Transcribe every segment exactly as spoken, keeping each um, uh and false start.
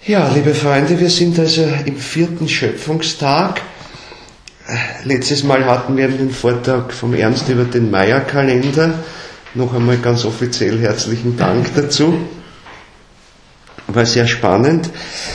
Ja, liebe Freunde, wir sind also im vierten Schöpfungstag. Letztes Mal hatten wir den Vortrag vom Ernst über den Maya-Kalender. Noch einmal ganz offiziell herzlichen Dank dazu. War sehr spannend.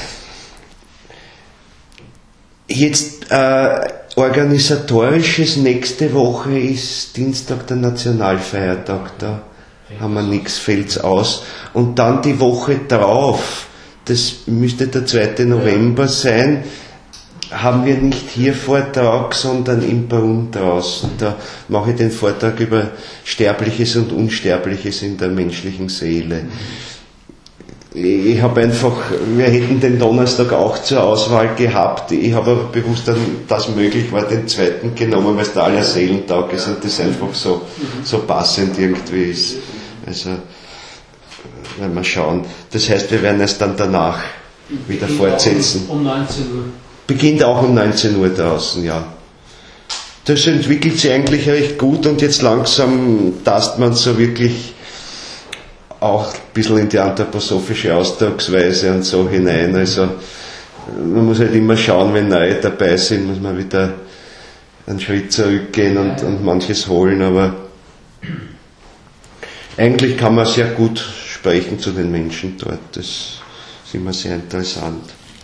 Jetzt äh, organisatorisches, nächste Woche ist Dienstag der Nationalfeiertag, da haben wir nichts, fällt's aus. Und dann die Woche drauf, das müsste der zweite November sein, haben wir nicht hier Vortrag, sondern im Brunn draußen. Da mache ich den Vortrag über Sterbliches und Unsterbliches in der menschlichen Seele. Ich habe einfach, wir hätten den Donnerstag auch zur Auswahl gehabt. Ich habe aber bewusst, dann, dass möglich war, den zweiten genommen, weil es der Allerseelentag ist und das einfach so, so passend irgendwie ist. Also, wenn wir schauen. Das heißt, wir werden es dann danach wieder Beginnt fortsetzen. Um neunzehn Uhr. Beginnt auch um neunzehn Uhr draußen, ja. Das entwickelt sich eigentlich recht gut und jetzt langsam tastet man so wirklich auch ein bisschen in die anthroposophische Ausdrucksweise und so hinein. Also man muss halt immer schauen, wenn neue dabei sind, muss man wieder einen Schritt zurückgehen und, und manches holen, aber eigentlich kann man sehr gut sprechen zu den Menschen dort. Das ist immer sehr interessant.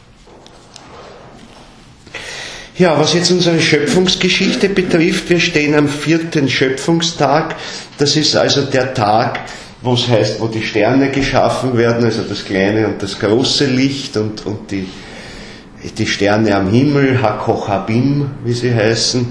Ja, was jetzt unsere Schöpfungsgeschichte betrifft, wir stehen am vierten Schöpfungstag. Das ist also der Tag, wo es heißt, wo die Sterne geschaffen werden, also das kleine und das große Licht und, und die, die Sterne am Himmel, Hakochabim, wie sie heißen.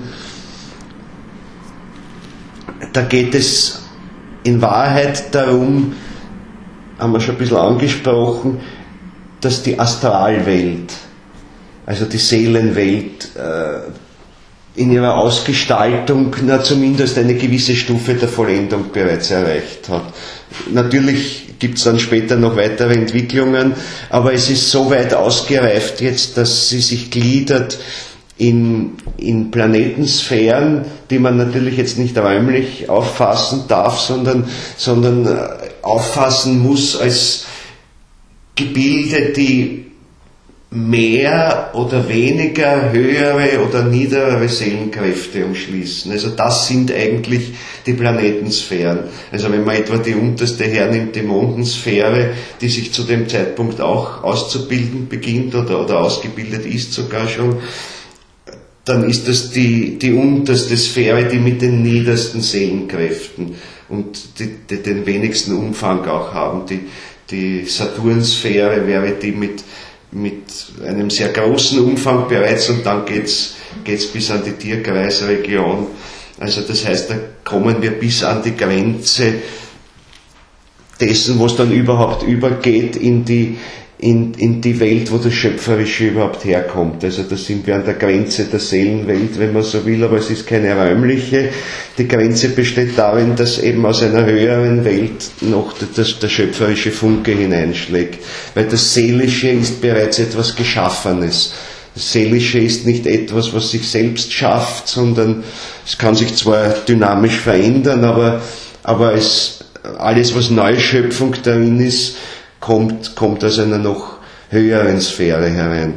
Da geht es in Wahrheit darum, haben wir schon ein bisschen angesprochen, dass die Astralwelt, also die Seelenwelt, in ihrer Ausgestaltung na, zumindest eine gewisse Stufe der Vollendung bereits erreicht hat. Natürlich gibt es dann später noch weitere Entwicklungen, aber es ist so weit ausgereift jetzt, dass sie sich gliedert in, in Planetensphären, die man natürlich jetzt nicht räumlich auffassen darf, sondern, sondern auffassen muss als Gebilde, die mehr oder weniger höhere oder niedere Seelenkräfte umschließen. Also das sind eigentlich die Planetensphären. Also wenn man etwa die unterste hernimmt, die Mondensphäre, die sich zu dem Zeitpunkt auch auszubilden beginnt oder, oder ausgebildet ist sogar schon, dann ist das die, die unterste Sphäre, die mit den niedersten Seelenkräften und die, die den wenigsten Umfang auch haben. Die, die Saturnsphäre wäre die mit mit einem sehr großen Umfang bereits und dann geht's geht's bis an die Tierkreisregion. Also das heißt, da kommen wir bis an die Grenze dessen, was dann überhaupt übergeht in die in, in die Welt, wo das Schöpferische überhaupt herkommt. Also da sind wir an der Grenze der Seelenwelt, wenn man so will, aber es ist keine räumliche. Die Grenze besteht darin, dass eben aus einer höheren Welt noch das, der schöpferische Funke hineinschlägt. Weil das Seelische ist bereits etwas Geschaffenes. Das Seelische ist nicht etwas, was sich selbst schafft, sondern es kann sich zwar dynamisch verändern, aber, aber es, alles, was Neuschöpfung darin ist, kommt, kommt aus einer noch höheren Sphäre herein.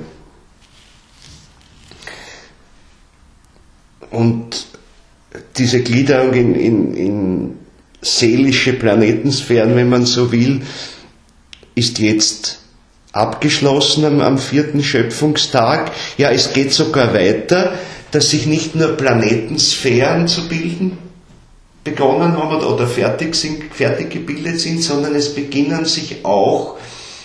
Und diese Gliederung in, in, in seelische Planetensphären, wenn man so will, ist jetzt abgeschlossen am, am vierten Schöpfungstag. Ja, es geht sogar weiter, dass sich nicht nur Planetensphären zu bilden begonnen haben oder fertig sind, fertig gebildet sind, sondern es beginnen sich auch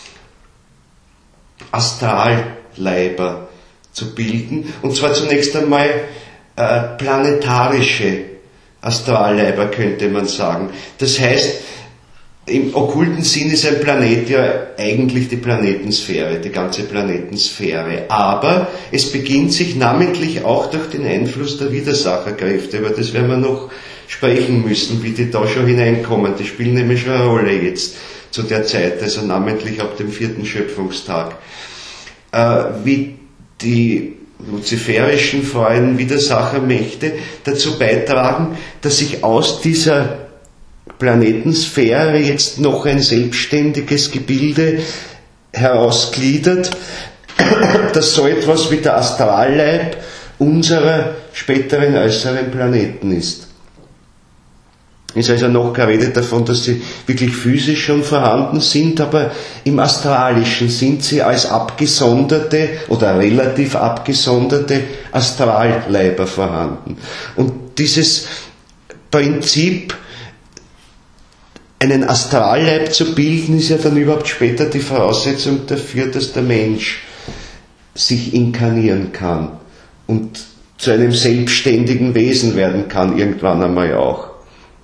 Astralleiber zu bilden. Und zwar zunächst einmal äh, planetarische Astralleiber, könnte man sagen. Das heißt, im okkulten Sinn ist ein Planet ja eigentlich die Planetensphäre, die ganze Planetensphäre. Aber es beginnt sich namentlich auch durch den Einfluss der Widersacherkräfte, über das werden wir noch sprechen müssen, wie die da schon hineinkommen. Die spielen nämlich schon eine Rolle jetzt zu der Zeit, also namentlich ab dem vierten Schöpfungstag. Äh, wie die luziferischen Freuden Widersachermächte dazu beitragen, dass sich aus dieser Planetensphäre jetzt noch ein selbstständiges Gebilde herausgliedert, dass so etwas wie der Astralleib unserer späteren äußeren Planeten ist. Es ist also noch keine Rede davon, dass sie wirklich physisch schon vorhanden sind, aber im Astralischen sind sie als abgesonderte oder relativ abgesonderte Astralleiber vorhanden. Und dieses Prinzip, einen Astralleib zu bilden, ist ja dann überhaupt später die Voraussetzung dafür, dass der Mensch sich inkarnieren kann und zu einem selbstständigen Wesen werden kann, irgendwann einmal auch.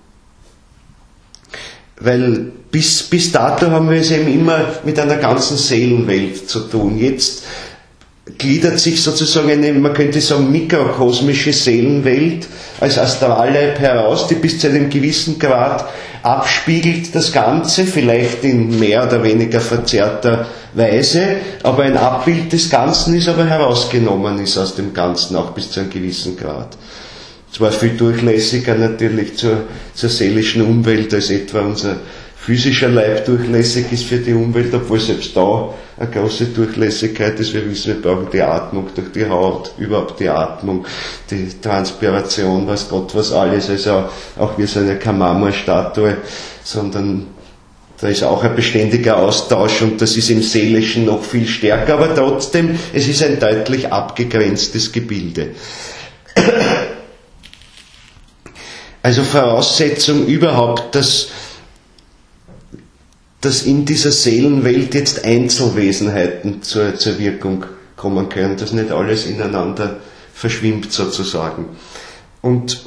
Weil bis, bis dato haben wir es eben immer mit einer ganzen Seelenwelt zu tun. Jetzt gliedert sich sozusagen eine, man könnte sagen, mikrokosmische Seelenwelt als Astralleib heraus, die bis zu einem gewissen Grad abspiegelt das Ganze, vielleicht in mehr oder weniger verzerrter Weise, aber ein Abbild des Ganzen ist, aber herausgenommen ist aus dem Ganzen, auch bis zu einem gewissen Grad. Zwar viel durchlässiger natürlich zur, zur seelischen Umwelt, als etwa unser physischer Leib durchlässig ist für die Umwelt, obwohl selbst da eine große Durchlässigkeit ist. Wir wissen, wir brauchen die Atmung durch die Haut, überhaupt die Atmung, die Transpiration, weiß Gott was alles. Also auch wir sind ja keine Marmorstatue, sondern da ist auch ein beständiger Austausch und das ist im Seelischen noch viel stärker, aber trotzdem, es ist ein deutlich abgegrenztes Gebilde. Also Voraussetzung überhaupt, dass, dass in dieser Seelenwelt jetzt Einzelwesenheiten zur, zur Wirkung kommen können, dass nicht alles ineinander verschwimmt sozusagen. Und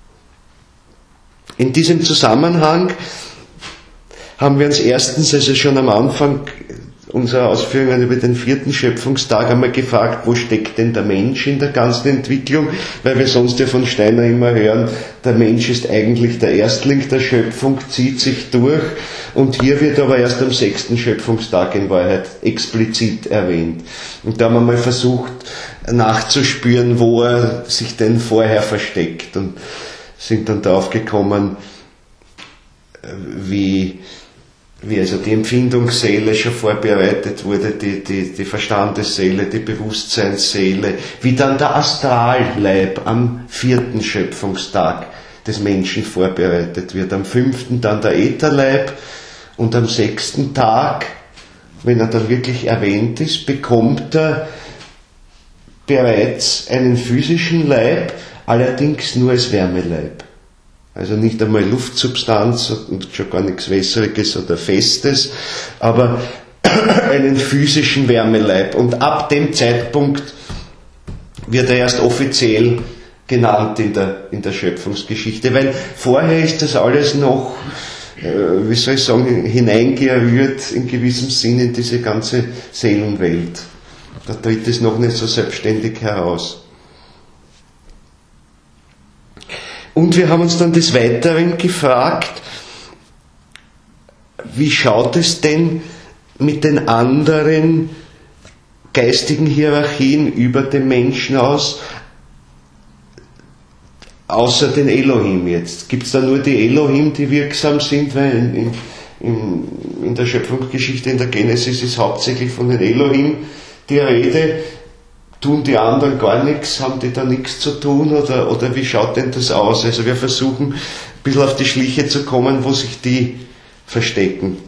in diesem Zusammenhang haben wir uns erstens, also schon am Anfang unserer Ausführungen über den vierten Schöpfungstag einmal gefragt, wo steckt denn der Mensch in der ganzen Entwicklung, weil wir sonst ja von Steiner immer hören, der Mensch ist eigentlich der Erstling der Schöpfung, zieht sich durch und hier wird aber erst am sechsten Schöpfungstag in Wahrheit explizit erwähnt. Und da haben wir mal versucht nachzuspüren, wo er sich denn vorher versteckt und sind dann drauf gekommen, wie wie also die Empfindungsseele schon vorbereitet wurde, die, die, die Verstandesseele, die Bewusstseinsseele, wie dann der Astralleib am vierten Schöpfungstag des Menschen vorbereitet wird, am fünften dann der Ätherleib und am sechsten Tag, wenn er dann wirklich erwähnt ist, bekommt er bereits einen physischen Leib, allerdings nur als Wärmeleib. Also nicht einmal Luftsubstanz und schon gar nichts Wässriges oder Festes, aber einen physischen Wärmeleib. Und ab dem Zeitpunkt wird er erst offiziell genannt in der, in der Schöpfungsgeschichte, weil vorher ist das alles noch, äh, wie soll ich sagen, hineingerührt in gewissem Sinn in diese ganze Seelenwelt. Da tritt es noch nicht so selbstständig heraus. Und wir haben uns dann des Weiteren gefragt, wie schaut es denn mit den anderen geistigen Hierarchien über dem Menschen aus, außer den Elohim jetzt? Gibt es da nur die Elohim, die wirksam sind, weil in, in, in der Schöpfungsgeschichte, in der Genesis ist hauptsächlich von den Elohim die Rede. Tun die anderen gar nichts, haben die da nichts zu tun oder, oder wie schaut denn das aus? Also wir versuchen ein bisschen auf die Schliche zu kommen, wo sich die verstecken.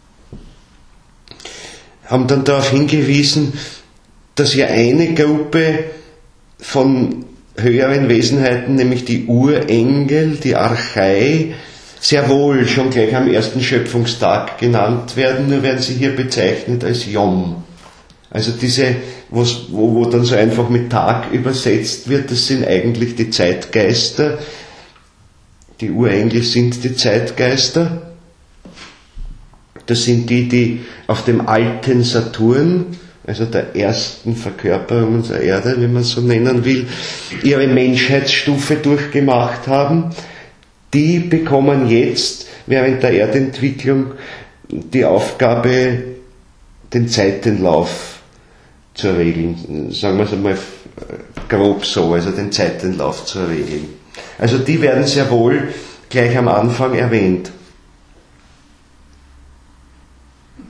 Haben dann darauf hingewiesen, dass ja eine Gruppe von höheren Wesenheiten, nämlich die Urengel, die Archai, sehr wohl schon gleich am ersten Schöpfungstag genannt werden, nur werden sie hier bezeichnet als Yom. Also diese, wo, wo dann so einfach mit Tag übersetzt wird, das sind eigentlich die Zeitgeister. Die Urengel sind die Zeitgeister. Das sind die, die auf dem alten Saturn, also der ersten Verkörperung unserer Erde, wenn man es so nennen will, ihre Menschheitsstufe durchgemacht haben. Die bekommen jetzt während der Erdentwicklung die Aufgabe, den Zeitenlauf zu regeln, sagen wir es einmal grob so, also den Zeitenlauf zu regeln. Also die werden sehr wohl gleich am Anfang erwähnt.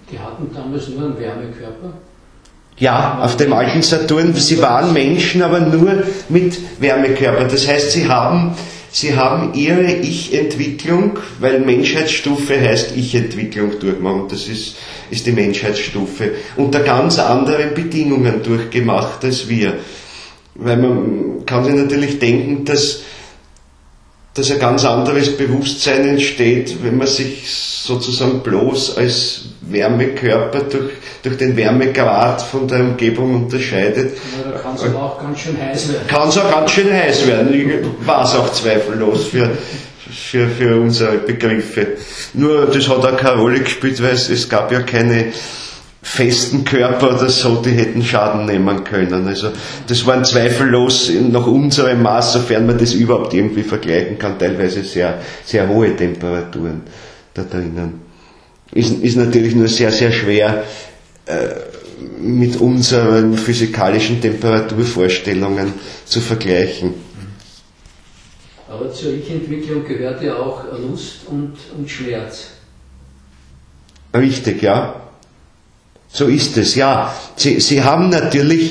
Die hatten damals nur einen Wärmekörper? Ja, auf dem alten Saturn, sie waren Menschen, aber nur mit Wärmekörper. Das heißt, sie haben, sie haben ihre Ich-Entwicklung, weil Menschheitsstufe heißt Ich-Entwicklung durchmachen, das ist, ist die Menschheitsstufe, unter ganz anderen Bedingungen durchgemacht als wir. Weil man kann sich natürlich denken, dass, dass ein ganz anderes Bewusstsein entsteht, wenn man sich sozusagen bloß als Wärmekörper durch, durch den Wärmegrad von der Umgebung unterscheidet. Ja, da kann es aber auch ganz schön heiß werden. Kann es auch ganz schön heiß werden, ich war es auch zweifellos für, für, für unsere Begriffe. Nur das hat auch keine Rolle gespielt, weil es, es gab ja keine festen Körper oder so, die hätten Schaden nehmen können. Also das waren zweifellos nach unserem Maß, sofern man das überhaupt irgendwie vergleichen kann, teilweise sehr, sehr hohe Temperaturen da drinnen. Ist, ist natürlich nur sehr, sehr schwer äh, mit unseren physikalischen Temperaturvorstellungen zu vergleichen. Aber zur Ich-Entwicklung gehört ja auch Lust und, und Schmerz. Richtig, ja. So ist es, ja. Sie, Sie haben natürlich,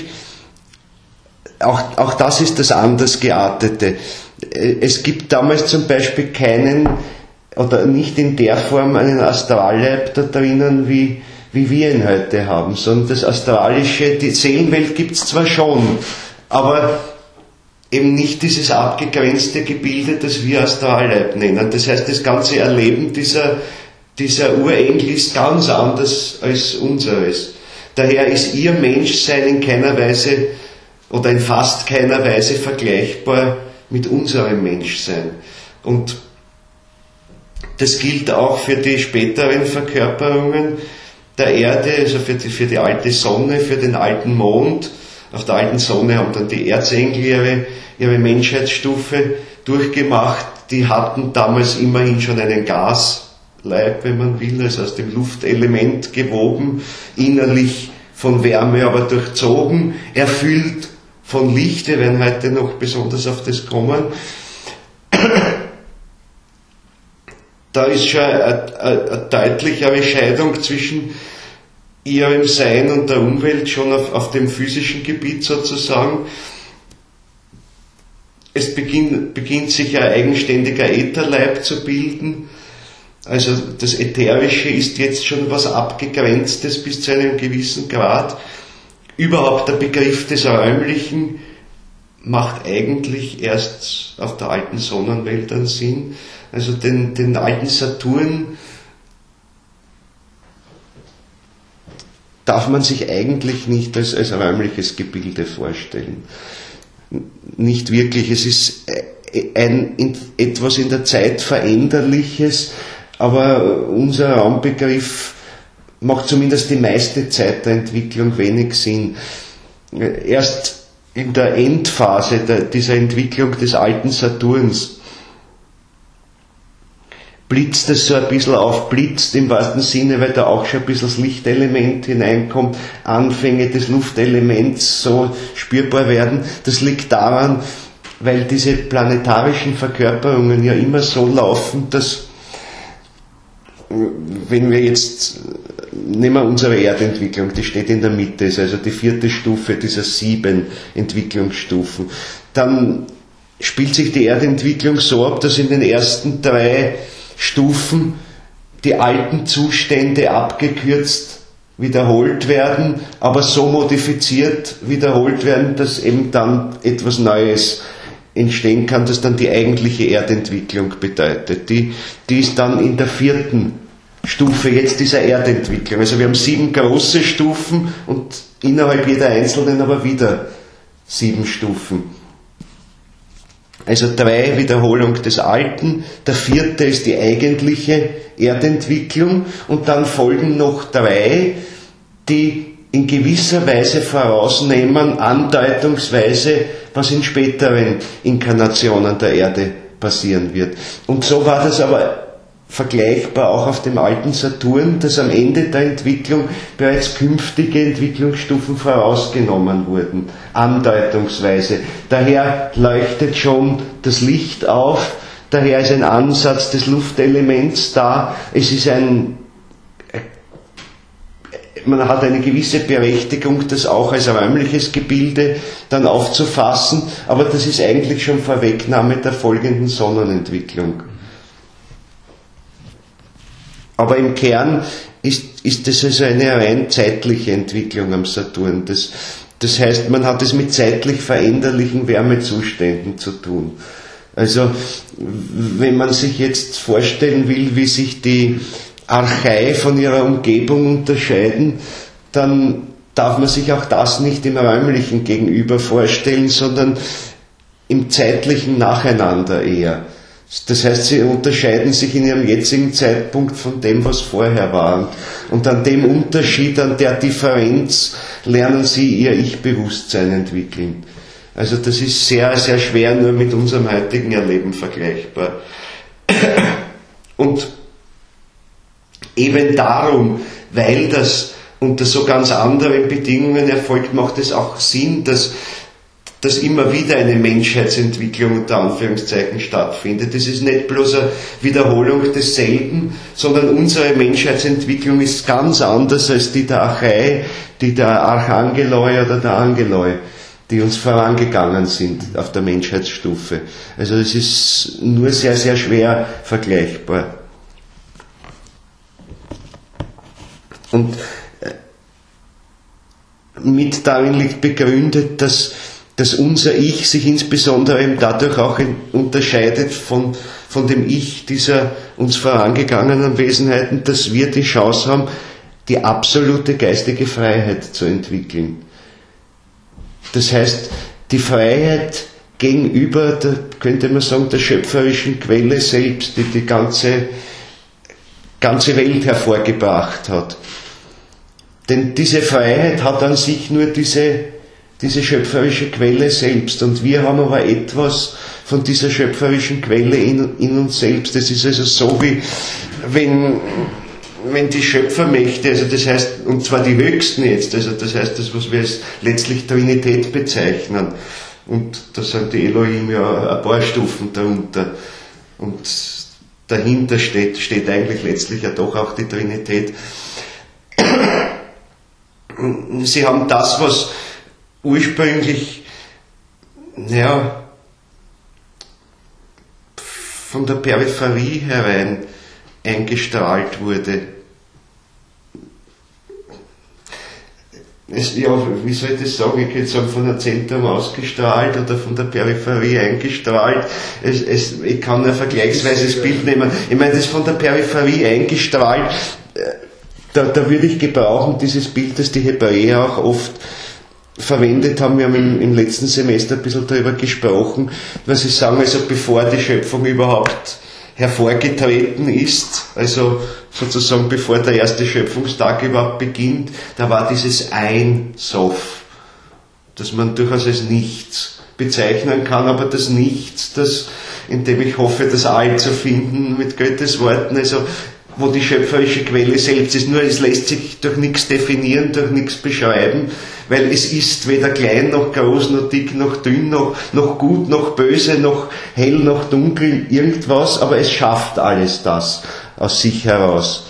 auch, auch das ist das anders geartete. Es gibt damals zum Beispiel keinen, oder nicht in der Form einen Astralleib da drinnen, wie, wie wir ihn heute haben, sondern das Astralische, die Seelenwelt gibt es zwar schon, aber eben nicht dieses abgegrenzte Gebilde, das wir Astralleib nennen. Das heißt, das ganze Erleben dieser Dieser Urengel ist ganz anders als unseres. Daher ist ihr Menschsein in keiner Weise oder in fast keiner Weise vergleichbar mit unserem Menschsein. Und das gilt auch für die späteren Verkörperungen der Erde, also für die, für die alte Sonne, für den alten Mond. Auf der alten Sonne haben dann die Erzengel ihre, ihre Menschheitsstufe durchgemacht. Die hatten damals immerhin schon einen Gas. Leib, wenn man will, also aus dem Luftelement gewoben, innerlich von Wärme aber durchzogen, erfüllt von Licht, wir werden heute noch besonders auf das kommen. Da ist schon eine, eine deutlichere Scheidung zwischen ihrem Sein und der Umwelt, schon auf, auf dem physischen Gebiet sozusagen. Es beginnt, beginnt sich ein eigenständiger Ätherleib zu bilden. Also das Ätherische ist jetzt schon was Abgegrenztes bis zu einem gewissen Grad. Überhaupt der Begriff des Räumlichen macht eigentlich erst auf der alten Sonnenwelt einen Sinn. Also den, den alten Saturn darf man sich eigentlich nicht als, als räumliches Gebilde vorstellen. Nicht wirklich. Es ist ein, ein, etwas in der Zeit Veränderliches, aber unser Raumbegriff macht zumindest die meiste Zeit der Entwicklung wenig Sinn. Erst in der Endphase der, dieser Entwicklung des alten Saturns blitzt es so ein bisschen auf, blitzt im wahrsten Sinne, weil da auch schon ein bisschen das Lichtelement hineinkommt, Anfänge des Luftelements so spürbar werden. Das liegt daran, weil diese planetarischen Verkörperungen ja immer so laufen, dass wenn wir jetzt, nehmen wir unsere Erdentwicklung, die steht in der Mitte, ist also die vierte Stufe dieser sieben Entwicklungsstufen, dann spielt sich die Erdentwicklung so ab, dass in den ersten drei Stufen die alten Zustände abgekürzt wiederholt werden, aber so modifiziert wiederholt werden, dass eben dann etwas Neues entstehen kann, das dann die eigentliche Erdentwicklung bedeutet. Die, die ist dann in der vierten Stufe jetzt dieser Erdentwicklung. Also wir haben sieben große Stufen und innerhalb jeder einzelnen aber wieder sieben Stufen. Also drei Wiederholung des Alten, der vierte ist die eigentliche Erdentwicklung und dann folgen noch drei, die in gewisser Weise vorausnehmen, andeutungsweise, was in späteren Inkarnationen der Erde passieren wird. Und so war das aber vergleichbar auch auf dem alten Saturn, dass am Ende der Entwicklung bereits künftige Entwicklungsstufen vorausgenommen wurden, andeutungsweise. Daher leuchtet schon das Licht auf, daher ist ein Ansatz des Luftelements da, es ist ein man hat eine gewisse Berechtigung, das auch als räumliches Gebilde dann aufzufassen, aber das ist eigentlich schon Vorwegnahme der folgenden Sonnenentwicklung. Aber im Kern ist, ist das also eine rein zeitliche Entwicklung am Saturn. Das, das heißt, man hat es mit zeitlich veränderlichen Wärmezuständen zu tun. Also, wenn man sich jetzt vorstellen will, wie sich die Archäe von ihrer Umgebung unterscheiden, dann darf man sich auch das nicht im räumlichen Gegenüber vorstellen, sondern im zeitlichen Nacheinander eher. Das heißt, sie unterscheiden sich in ihrem jetzigen Zeitpunkt von dem, was vorher war. Und an dem Unterschied, an der Differenz lernen sie ihr Ich-Bewusstsein entwickeln. Also das ist sehr, sehr schwer nur mit unserem heutigen Erleben vergleichbar. Und eben darum, weil das unter so ganz anderen Bedingungen erfolgt, macht es auch Sinn, dass dass immer wieder eine Menschheitsentwicklung unter Anführungszeichen stattfindet. Das ist nicht bloß eine Wiederholung desselben, sondern unsere Menschheitsentwicklung ist ganz anders als die der Archäe, die der Archangeloi oder der Angeloi, die uns vorangegangen sind auf der Menschheitsstufe. Also es ist nur sehr, sehr schwer vergleichbar. Und mit darin liegt begründet, dass dass unser Ich sich insbesondere eben dadurch auch unterscheidet von, von dem Ich dieser uns vorangegangenen Wesenheiten, dass wir die Chance haben, die absolute geistige Freiheit zu entwickeln. Das heißt, die Freiheit gegenüber, der, könnte man sagen, der schöpferischen Quelle selbst, die die ganze, ganze Welt hervorgebracht hat. Denn diese Freiheit hat an sich nur diese diese schöpferische Quelle selbst. Und wir haben aber etwas von dieser schöpferischen Quelle in, in uns selbst. Das ist also so, wie wenn, wenn die Schöpfermächte, also das heißt, und zwar die höchsten jetzt, also das heißt, das, was wir als letztlich Trinität bezeichnen. Und da sind die Elohim ja ein paar Stufen darunter. Und dahinter steht, steht eigentlich letztlich ja doch auch die Trinität. Sie haben das, was ursprünglich, ja, von der Peripherie herein eingestrahlt wurde. Es, ja, wie soll ich das sagen? Ich könnte sagen, von der Zentrum ausgestrahlt oder von der Peripherie eingestrahlt. Es, es, ich kann ein vergleichsweises Bild nehmen. Ich meine, das von der Peripherie eingestrahlt, da, da würde ich gebrauchen, dieses Bild, das die Hebräer auch oft verwendet haben. Wir haben im, im letzten Semester ein bisschen darüber gesprochen, was sie sagen, also bevor die Schöpfung überhaupt hervorgetreten ist, also sozusagen bevor der erste Schöpfungstag überhaupt beginnt, da war dieses Ein Sof, das man durchaus als Nichts bezeichnen kann, aber das Nichts, das, in dem ich hoffe, das All zu finden mit Goethes Worten, also wo die schöpferische Quelle selbst ist, nur es lässt sich durch nichts definieren, durch nichts beschreiben, weil es ist weder klein noch groß, noch dick, noch dünn, noch, noch gut, noch böse, noch hell, noch dunkel, irgendwas, aber es schafft alles das aus sich heraus.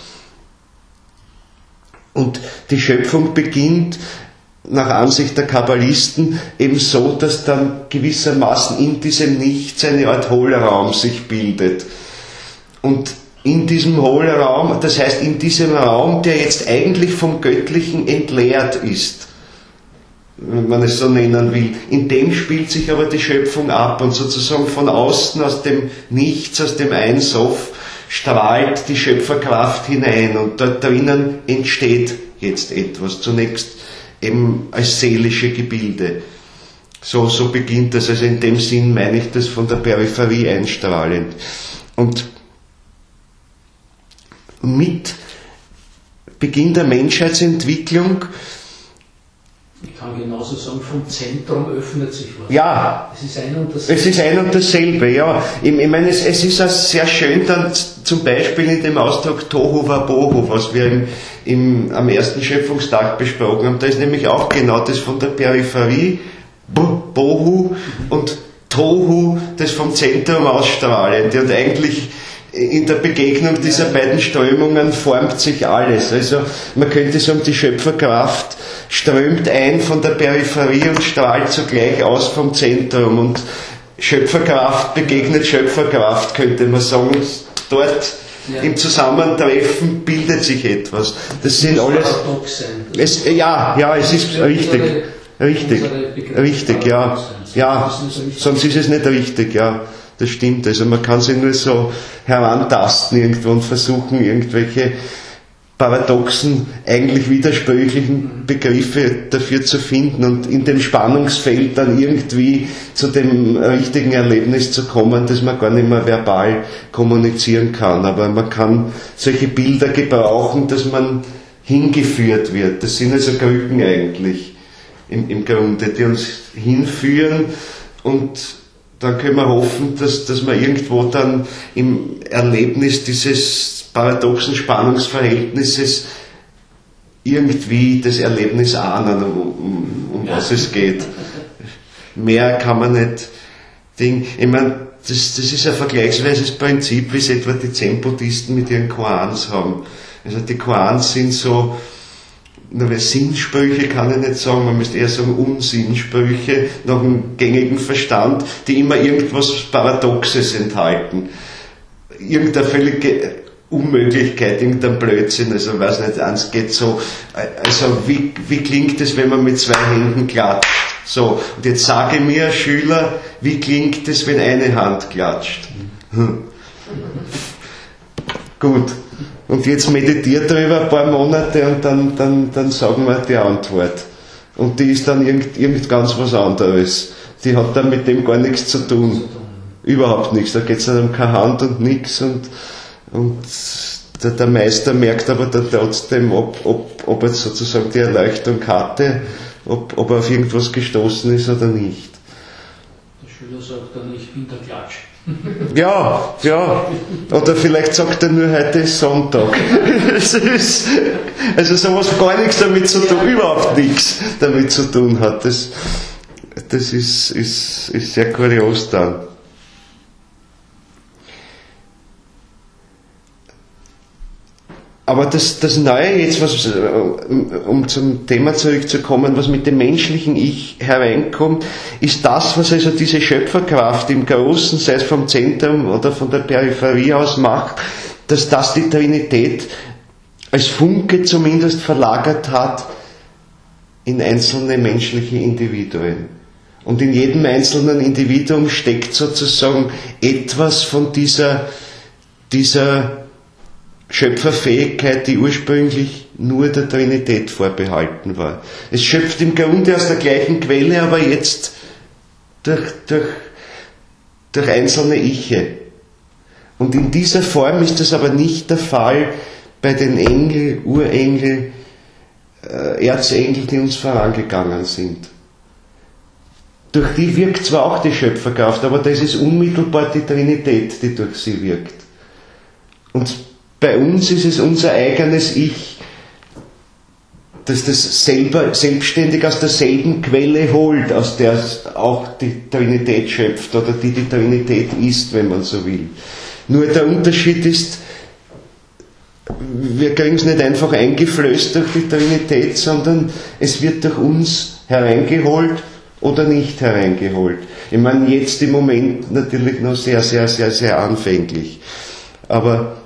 Und die Schöpfung beginnt nach Ansicht der Kabbalisten eben so, dass dann gewissermaßen in diesem Nichts eine Art Hohlraum sich bildet. Und in diesem Hohlraum, das heißt in diesem Raum, der jetzt eigentlich vom Göttlichen entleert ist, wenn man es so nennen will, in dem spielt sich aber die Schöpfung ab und sozusagen von außen, aus dem Nichts, aus dem Ein Sof, strahlt die Schöpferkraft hinein und dort drinnen entsteht jetzt etwas, zunächst eben als seelische Gebilde. So, so beginnt das, also in dem Sinn meine ich das von der Peripherie einstrahlend. Und mit Beginn der Menschheitsentwicklung, ich kann genauso sagen, vom Zentrum öffnet sich was. Ja, es ist ein und dasselbe. Es ist ein und dasselbe, ja. Ich, ich meine, es, es ist auch sehr schön dann zum Beispiel in dem Ausdruck Tohu Wabohu, was wir im, im, am ersten Schöpfungstag besprochen haben. Da ist nämlich auch genau das von der Peripherie, Bohu, und Tohu, das vom Zentrum ausstrahlende. Und eigentlich in der Begegnung dieser beiden Strömungen formt sich alles. Also man könnte sagen, die Schöpferkraft strömt ein von der Peripherie und strahlt zugleich aus vom Zentrum. Und Schöpferkraft begegnet Schöpferkraft, könnte man sagen. Dort ja. Im Zusammentreffen bildet sich etwas. Das sind alles. Es, ja, ja, es ist richtig. Richtig, richtig, ja. Ja, sonst ist es nicht richtig, ja. Das stimmt. Also man kann sich nur so herantasten irgendwo und versuchen, irgendwelche paradoxen, eigentlich widersprüchlichen Begriffe dafür zu finden und in dem Spannungsfeld dann irgendwie zu dem richtigen Erlebnis zu kommen, das man gar nicht mehr verbal kommunizieren kann. Aber man kann solche Bilder gebrauchen, dass man hingeführt wird. Das sind also Krücken eigentlich im, im Grunde, die uns hinführen, und dann können wir hoffen, dass, dass wir irgendwo dann im Erlebnis dieses paradoxen Spannungsverhältnisses irgendwie das Erlebnis ahnen, um, um, um was es geht. Mehr kann man nicht denken. Ich meine, das, das ist ein vergleichsweises Prinzip, wie es etwa die Zen-Buddhisten mit ihren Koans haben. Also die Koans sind so, na, Sinnsprüche kann ich nicht sagen, man müsste eher sagen Unsinnsprüche nach dem gängigen Verstand, die immer irgendwas Paradoxes enthalten. Irgendeine völlige Unmöglichkeit, irgendein Blödsinn, also ich weiß nicht, eins geht so, also wie, wie klingt es, wenn man mit zwei Händen klatscht? So, und jetzt sage mir, Schüler, wie klingt es, wenn eine Hand klatscht? Hm. Gut. Und jetzt meditiert darüber ein paar Monate und dann, dann, dann sagen wir die Antwort. Und die ist dann irgend, irgend ganz was anderes. Die hat dann mit dem gar nichts zu tun. Überhaupt nichts. Da geht es dann um keine Hand und nichts. Und, und der, der Meister merkt aber dann trotzdem, ob, ob, ob er sozusagen die Erleuchtung hatte, ob, ob er auf irgendwas gestoßen ist oder nicht. Der Schüler sagt dann, ich bin der Klatsch. Ja, ja. Oder vielleicht sagt er nur, heute ist Sonntag. Ist, also sowas gar nichts damit zu tun, überhaupt nichts damit zu tun hat. Das, das ist, ist, ist sehr kurios dann. Aber das, das Neue jetzt, was, um zum Thema zurückzukommen, was mit dem menschlichen Ich hereinkommt, ist das, was also diese Schöpferkraft im Großen, sei es vom Zentrum oder von der Peripherie aus macht, dass das die Trinität als Funke zumindest verlagert hat in einzelne menschliche Individuen. Und in jedem einzelnen Individuum steckt sozusagen etwas von dieser, dieser Schöpferfähigkeit, die ursprünglich nur der Trinität vorbehalten war. Es schöpft im Grunde aus der gleichen Quelle, aber jetzt durch, durch, durch einzelne Iche. Und in dieser Form ist das aber nicht der Fall bei den Engel, Urengel, äh, Erzengel, die uns vorangegangen sind. Durch die wirkt zwar auch die Schöpferkraft, aber da ist es unmittelbar die Trinität, die durch sie wirkt. Und bei uns ist es unser eigenes Ich, das das selber, selbstständig aus derselben Quelle holt, aus der auch die Trinität schöpft oder die die Trinität ist, wenn man so will. Nur der Unterschied ist, wir kriegen es nicht einfach eingeflößt durch die Trinität, sondern es wird durch uns hereingeholt oder nicht hereingeholt. Ich meine, jetzt im Moment natürlich noch sehr, sehr, sehr, sehr anfänglich. Aber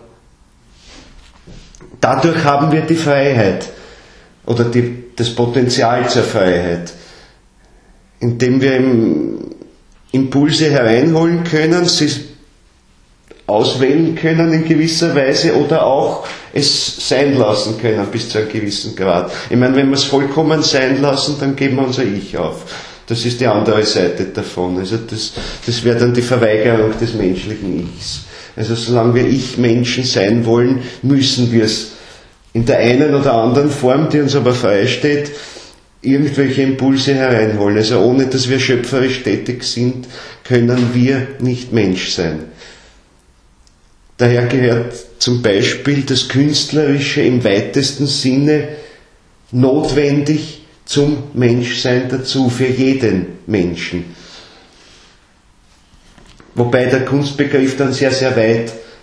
dadurch haben wir die Freiheit oder die, das Potenzial zur Freiheit, indem wir im Impulse hereinholen können, sie auswählen können in gewisser Weise oder auch es sein lassen können bis zu einem gewissen Grad. Ich meine, wenn wir es vollkommen sein lassen, dann geben wir unser Ich auf. Das ist die andere Seite davon. Also das, das wäre dann die Verweigerung des menschlichen Ichs. Also solange wir Ich-Menschen sein wollen, müssen wir es in der einen oder anderen Form, die uns aber freisteht, irgendwelche Impulse hereinholen. Also ohne dass wir schöpferisch tätig sind, können wir nicht Mensch sein. Daher gehört zum Beispiel das Künstlerische im weitesten Sinne notwendig zum Menschsein dazu, für jeden Menschen. Wobei der Kunstbegriff dann sehr, sehr weit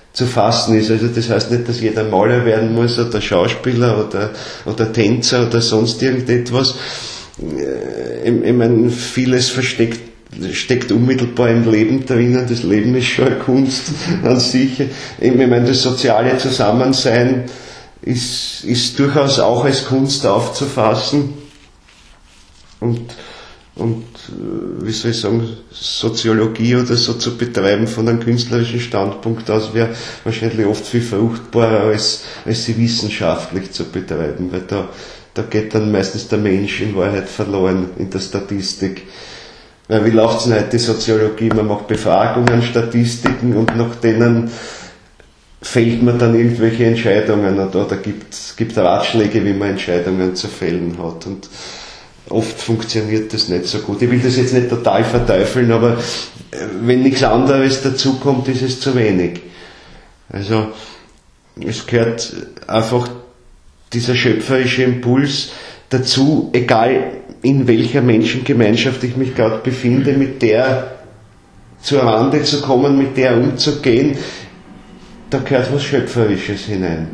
zu fassen ist. Also das heißt nicht, dass jeder Maler werden muss oder Schauspieler oder, oder Tänzer oder sonst irgendetwas. Ich, ich meine, vieles versteckt, steckt unmittelbar im Leben drinnen. Das Leben ist schon eine Kunst an sich. Ich meine, das soziale Zusammensein ist, ist durchaus auch als Kunst aufzufassen. Und, und wie soll ich sagen, Soziologie oder so zu betreiben von einem künstlerischen Standpunkt aus wäre wahrscheinlich oft viel fruchtbarer als, als sie wissenschaftlich zu betreiben, weil da, da geht dann meistens der Mensch in Wahrheit verloren in der Statistik. Weil wie läuft es denn heute die Soziologie? Man macht Befragungen, Statistiken und nach denen fällt man dann irgendwelche Entscheidungen oder, oder gibt gibt Ratschläge, wie man Entscheidungen zu fällen hat. Und oft funktioniert das nicht so gut. Ich will das jetzt nicht total verteufeln, aber wenn nichts anderes dazukommt, ist es zu wenig. Also es gehört einfach dieser schöpferische Impuls dazu, egal in welcher Menschengemeinschaft ich mich gerade befinde, mit der zur Rande zu kommen, mit der umzugehen, da gehört was Schöpferisches hinein.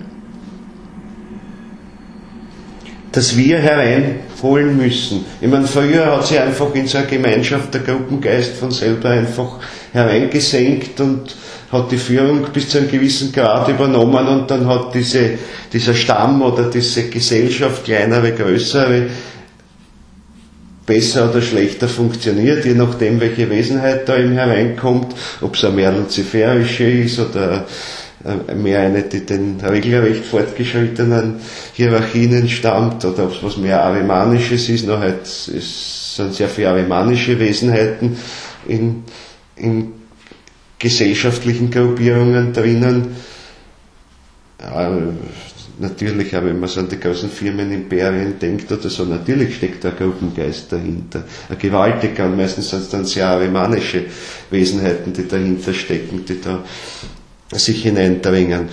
Das wir hereinholen müssen. Ich meine, früher hat sich einfach in so einer Gemeinschaft der Gruppengeist von selber einfach hereingesenkt und hat die Führung bis zu einem gewissen Grad übernommen und dann hat diese, dieser Stamm oder diese Gesellschaft, kleinere, größere, besser oder schlechter funktioniert, je nachdem, welche Wesenheit da eben hereinkommt, ob es eine mehr luziferische ist oder mehr eine, die den regelrecht fortgeschrittenen Hierarchien entstammt, oder ob es was mehr Arimanisches ist. Noch halt, es sind sehr viele arimanische Wesenheiten in, in gesellschaftlichen Gruppierungen drinnen. Äh, natürlich, auch wenn man so an die großen Firmenimperien denkt oder so, natürlich steckt da ein Gruppengeist dahinter. Ein gewaltiger, und meistens sind es dann sehr arimanische Wesenheiten, die dahinter stecken, die da sich hineindrängen.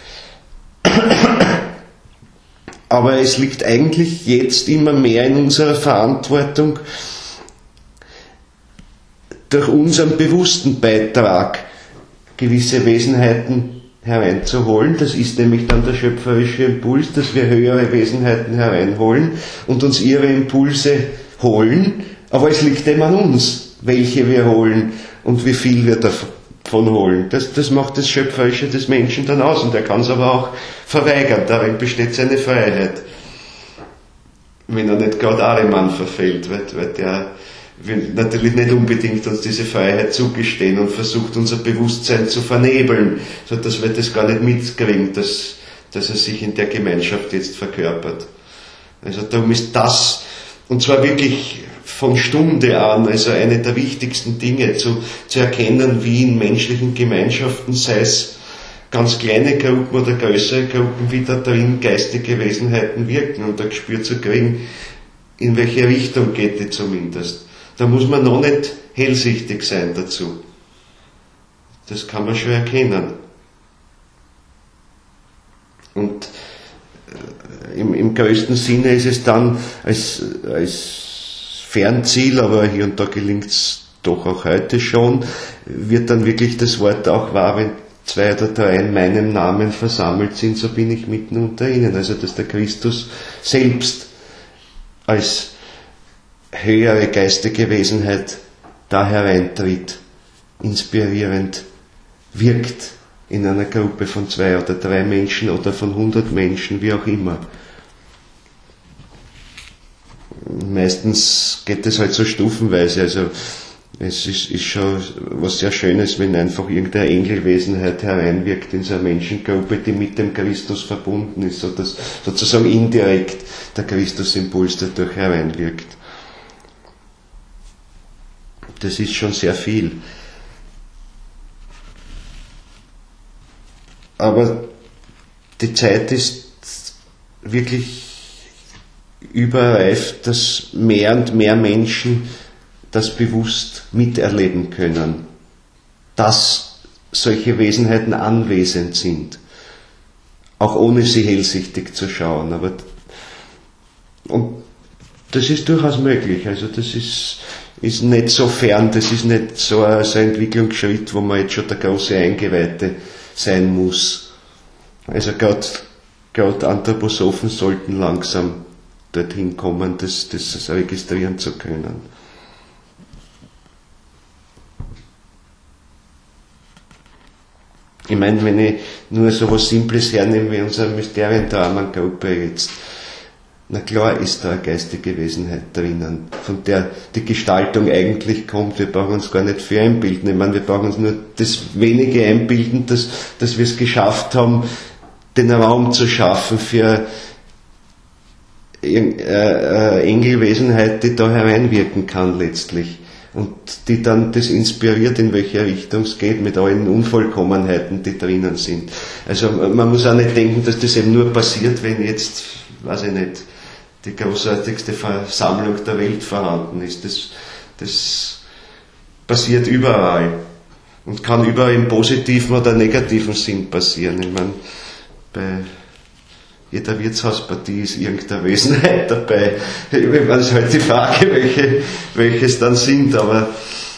Aber es liegt eigentlich jetzt immer mehr in unserer Verantwortung, durch unseren bewussten Beitrag gewisse Wesenheiten hereinzuholen. Das ist nämlich dann der schöpferische Impuls, dass wir höhere Wesenheiten hereinholen und uns ihre Impulse holen. Aber es liegt eben an uns, welche wir holen und wie viel wir davon holen. Das, das macht das Schöpferische des Menschen dann aus, und er kann es aber auch verweigern. Darin besteht seine Freiheit. Wenn er nicht gerade Ariman verfällt, weil, weil der will natürlich nicht unbedingt uns diese Freiheit zugestehen und versucht, unser Bewusstsein zu vernebeln, sodass wir das gar nicht mitkriegen, dass, dass er sich in der Gemeinschaft jetzt verkörpert. Also darum ist das, und zwar wirklich von Stunde an, also eine der wichtigsten Dinge zu, zu erkennen, wie in menschlichen Gemeinschaften, sei es ganz kleine Gruppen oder größere Gruppen, wie da drin geistige Wesenheiten wirken, und ein Gespür zu kriegen, in welche Richtung geht die zumindest. Da muss man noch nicht hellsichtig sein dazu. Das kann man schon erkennen. Und im, im größten Sinne ist es dann als, als Fernziel, aber hier und da gelingt es doch auch heute schon, wird dann wirklich das Wort auch wahr, wenn zwei oder drei in meinem Namen versammelt sind, so bin ich mitten unter ihnen. Also dass der Christus selbst als höhere geistige Wesenheit da hereintritt, inspirierend wirkt in einer Gruppe von zwei oder drei Menschen oder von hundert Menschen, wie auch immer. Meistens geht es halt so stufenweise, also es ist, ist schon was sehr Schönes, wenn einfach irgendeine Engelwesenheit hereinwirkt in so eine Menschengruppe, die mit dem Christus verbunden ist, so dass sozusagen indirekt der Christusimpuls dadurch hereinwirkt. Das ist schon sehr viel. Aber die Zeit ist wirklich überreif, dass mehr und mehr Menschen das bewusst miterleben können, dass solche Wesenheiten anwesend sind, auch ohne sie hellsichtig zu schauen. Aber und das ist durchaus möglich. Also das ist, ist nicht so fern, das ist nicht so ein, so ein Entwicklungsschritt, wo man jetzt schon der große Eingeweihte sein muss. Also gerade Anthroposophen sollten langsam dorthin kommen, das, das registrieren zu können. Ich meine, wenn ich nur so was Simples hernehme wie unsere Mysteriendrama-Gruppe jetzt, na klar ist da eine geistige Wesenheit drinnen, von der die Gestaltung eigentlich kommt. Wir brauchen uns gar nicht viel einbilden. Ich meine, wir brauchen uns nur das wenige einbilden, dass, dass wir es geschafft haben, den Raum zu schaffen für eine Engelwesenheit, die da hereinwirken kann letztlich. Und die dann das inspiriert, in welche Richtung es geht, mit allen Unvollkommenheiten, die drinnen sind. Also man muss auch nicht denken, dass das eben nur passiert, wenn jetzt, weiß ich nicht, die großartigste Versammlung der Welt vorhanden ist. Das, das passiert überall und kann überall im positiven oder negativen Sinn passieren. Ich meine, bei jeder Wirtshauspartie ist irgendeine Wesenheit dabei. Ich meine, es ist halt die Frage, welche, welche es dann sind, aber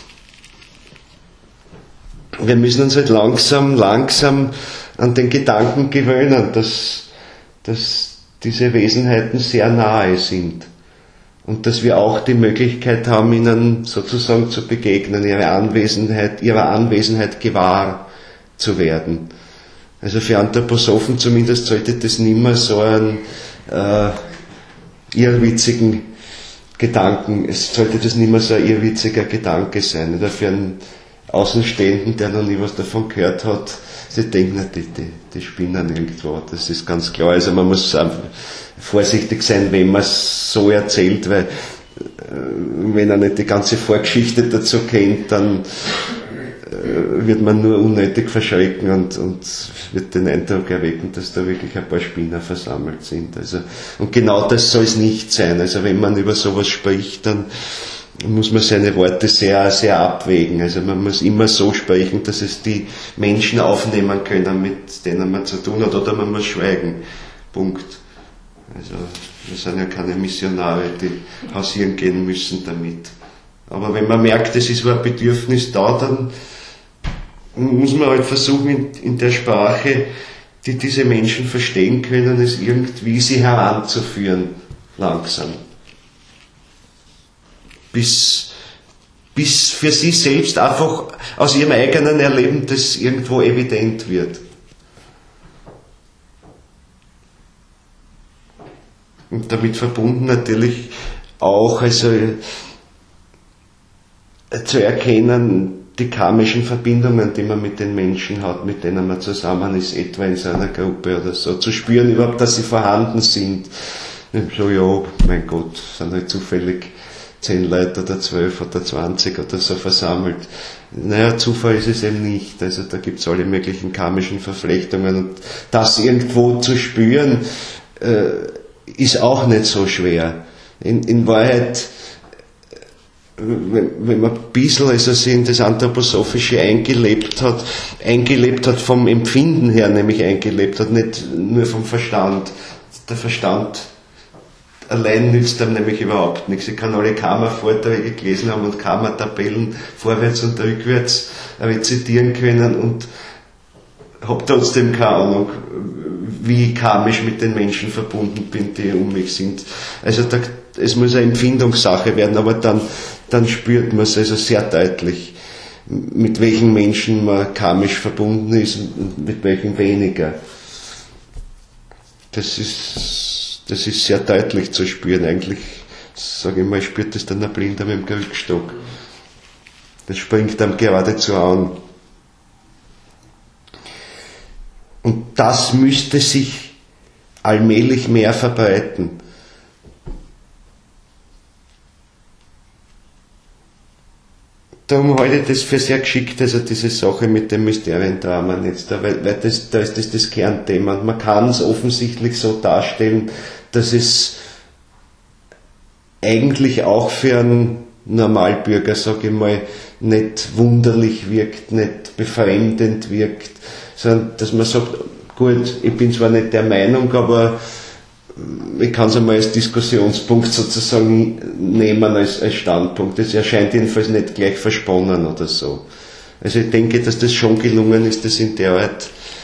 wir müssen uns halt langsam, langsam an den Gedanken gewöhnen, dass, dass diese Wesenheiten sehr nahe sind und dass wir auch die Möglichkeit haben, ihnen sozusagen zu begegnen, ihre Anwesenheit, ihrer Anwesenheit gewahr zu werden. Also für Anthroposophen zumindest sollte das nicht mehr so einen äh, irrwitzigen Gedanken, es sollte das nicht mehr so ein irrwitziger Gedanke sein. Oder für einen Außenstehenden, der noch nie was davon gehört hat, sie denken, die, die, die spinnen irgendwo, das ist ganz klar. Also man muss vorsichtig sein, wenn man es so erzählt, weil wenn er nicht die ganze Vorgeschichte dazu kennt, dann wird man nur unnötig verschrecken und, und wird den Eindruck erwecken, dass da wirklich ein paar Spinner versammelt sind. Also, und genau das soll es nicht sein. Also wenn man über sowas spricht, dann muss man seine Worte sehr, sehr abwägen. Also man muss immer so sprechen, dass es die Menschen aufnehmen können, mit denen man zu tun hat, oder man muss schweigen. Punkt. Also wir sind ja keine Missionare, die hausieren gehen müssen damit. Aber wenn man merkt, es ist so ein Bedürfnis da, dann muss man halt versuchen, in, in der Sprache, die diese Menschen verstehen können, es irgendwie sie heranzuführen, langsam. Bis, bis für sie selbst einfach aus ihrem eigenen Erleben das irgendwo evident wird. Und damit verbunden natürlich auch, also zu erkennen, die karmischen Verbindungen, die man mit den Menschen hat, mit denen man zusammen ist, etwa in seiner Gruppe oder so, zu spüren überhaupt, dass sie vorhanden sind. So, ja, mein Gott, sind halt zufällig zehn Leute oder zwölf oder zwanzig oder so versammelt. Naja, Zufall ist es eben nicht. Also da gibt es alle möglichen karmischen Verflechtungen und das irgendwo zu spüren, äh, ist auch nicht so schwer. In, in Wahrheit, wenn, wenn man ein bisschen also sich in das Anthroposophische eingelebt hat, eingelebt hat vom Empfinden her, nämlich eingelebt hat, nicht nur vom Verstand. Der Verstand allein nützt einem nämlich überhaupt nichts. Ich kann alle Karma-Vorträge gelesen haben und Karma-Tabellen vorwärts und rückwärts rezitieren können und habe trotzdem keine Ahnung, wie karmisch mit den Menschen verbunden bin, die um mich sind. Also da, es muss eine Empfindungssache werden, aber dann, dann spürt man es also sehr deutlich, mit welchen Menschen man karmisch verbunden ist und mit welchen weniger. Das ist, das ist sehr deutlich zu spüren. Eigentlich, sage ich mal, spürt das dann ein Blinder mit dem Krückstock. Das springt einem geradezu an. Und das müsste sich allmählich mehr verbreiten. Darum halte ich das für sehr geschickt, also diese Sache mit dem Mysteriendrama jetzt, weil, weil das, da ist das das Kernthema. Und man kann es offensichtlich so darstellen, dass es eigentlich auch für einen Normalbürger, sage ich mal, nicht wunderlich wirkt, nicht befremdend wirkt, sondern dass man sagt, gut, ich bin zwar nicht der Meinung, aber ich kann es einmal als Diskussionspunkt sozusagen nehmen, als, als Standpunkt. Das erscheint jedenfalls nicht gleich versponnen oder so. Also ich denke, dass das schon gelungen ist, das in der Art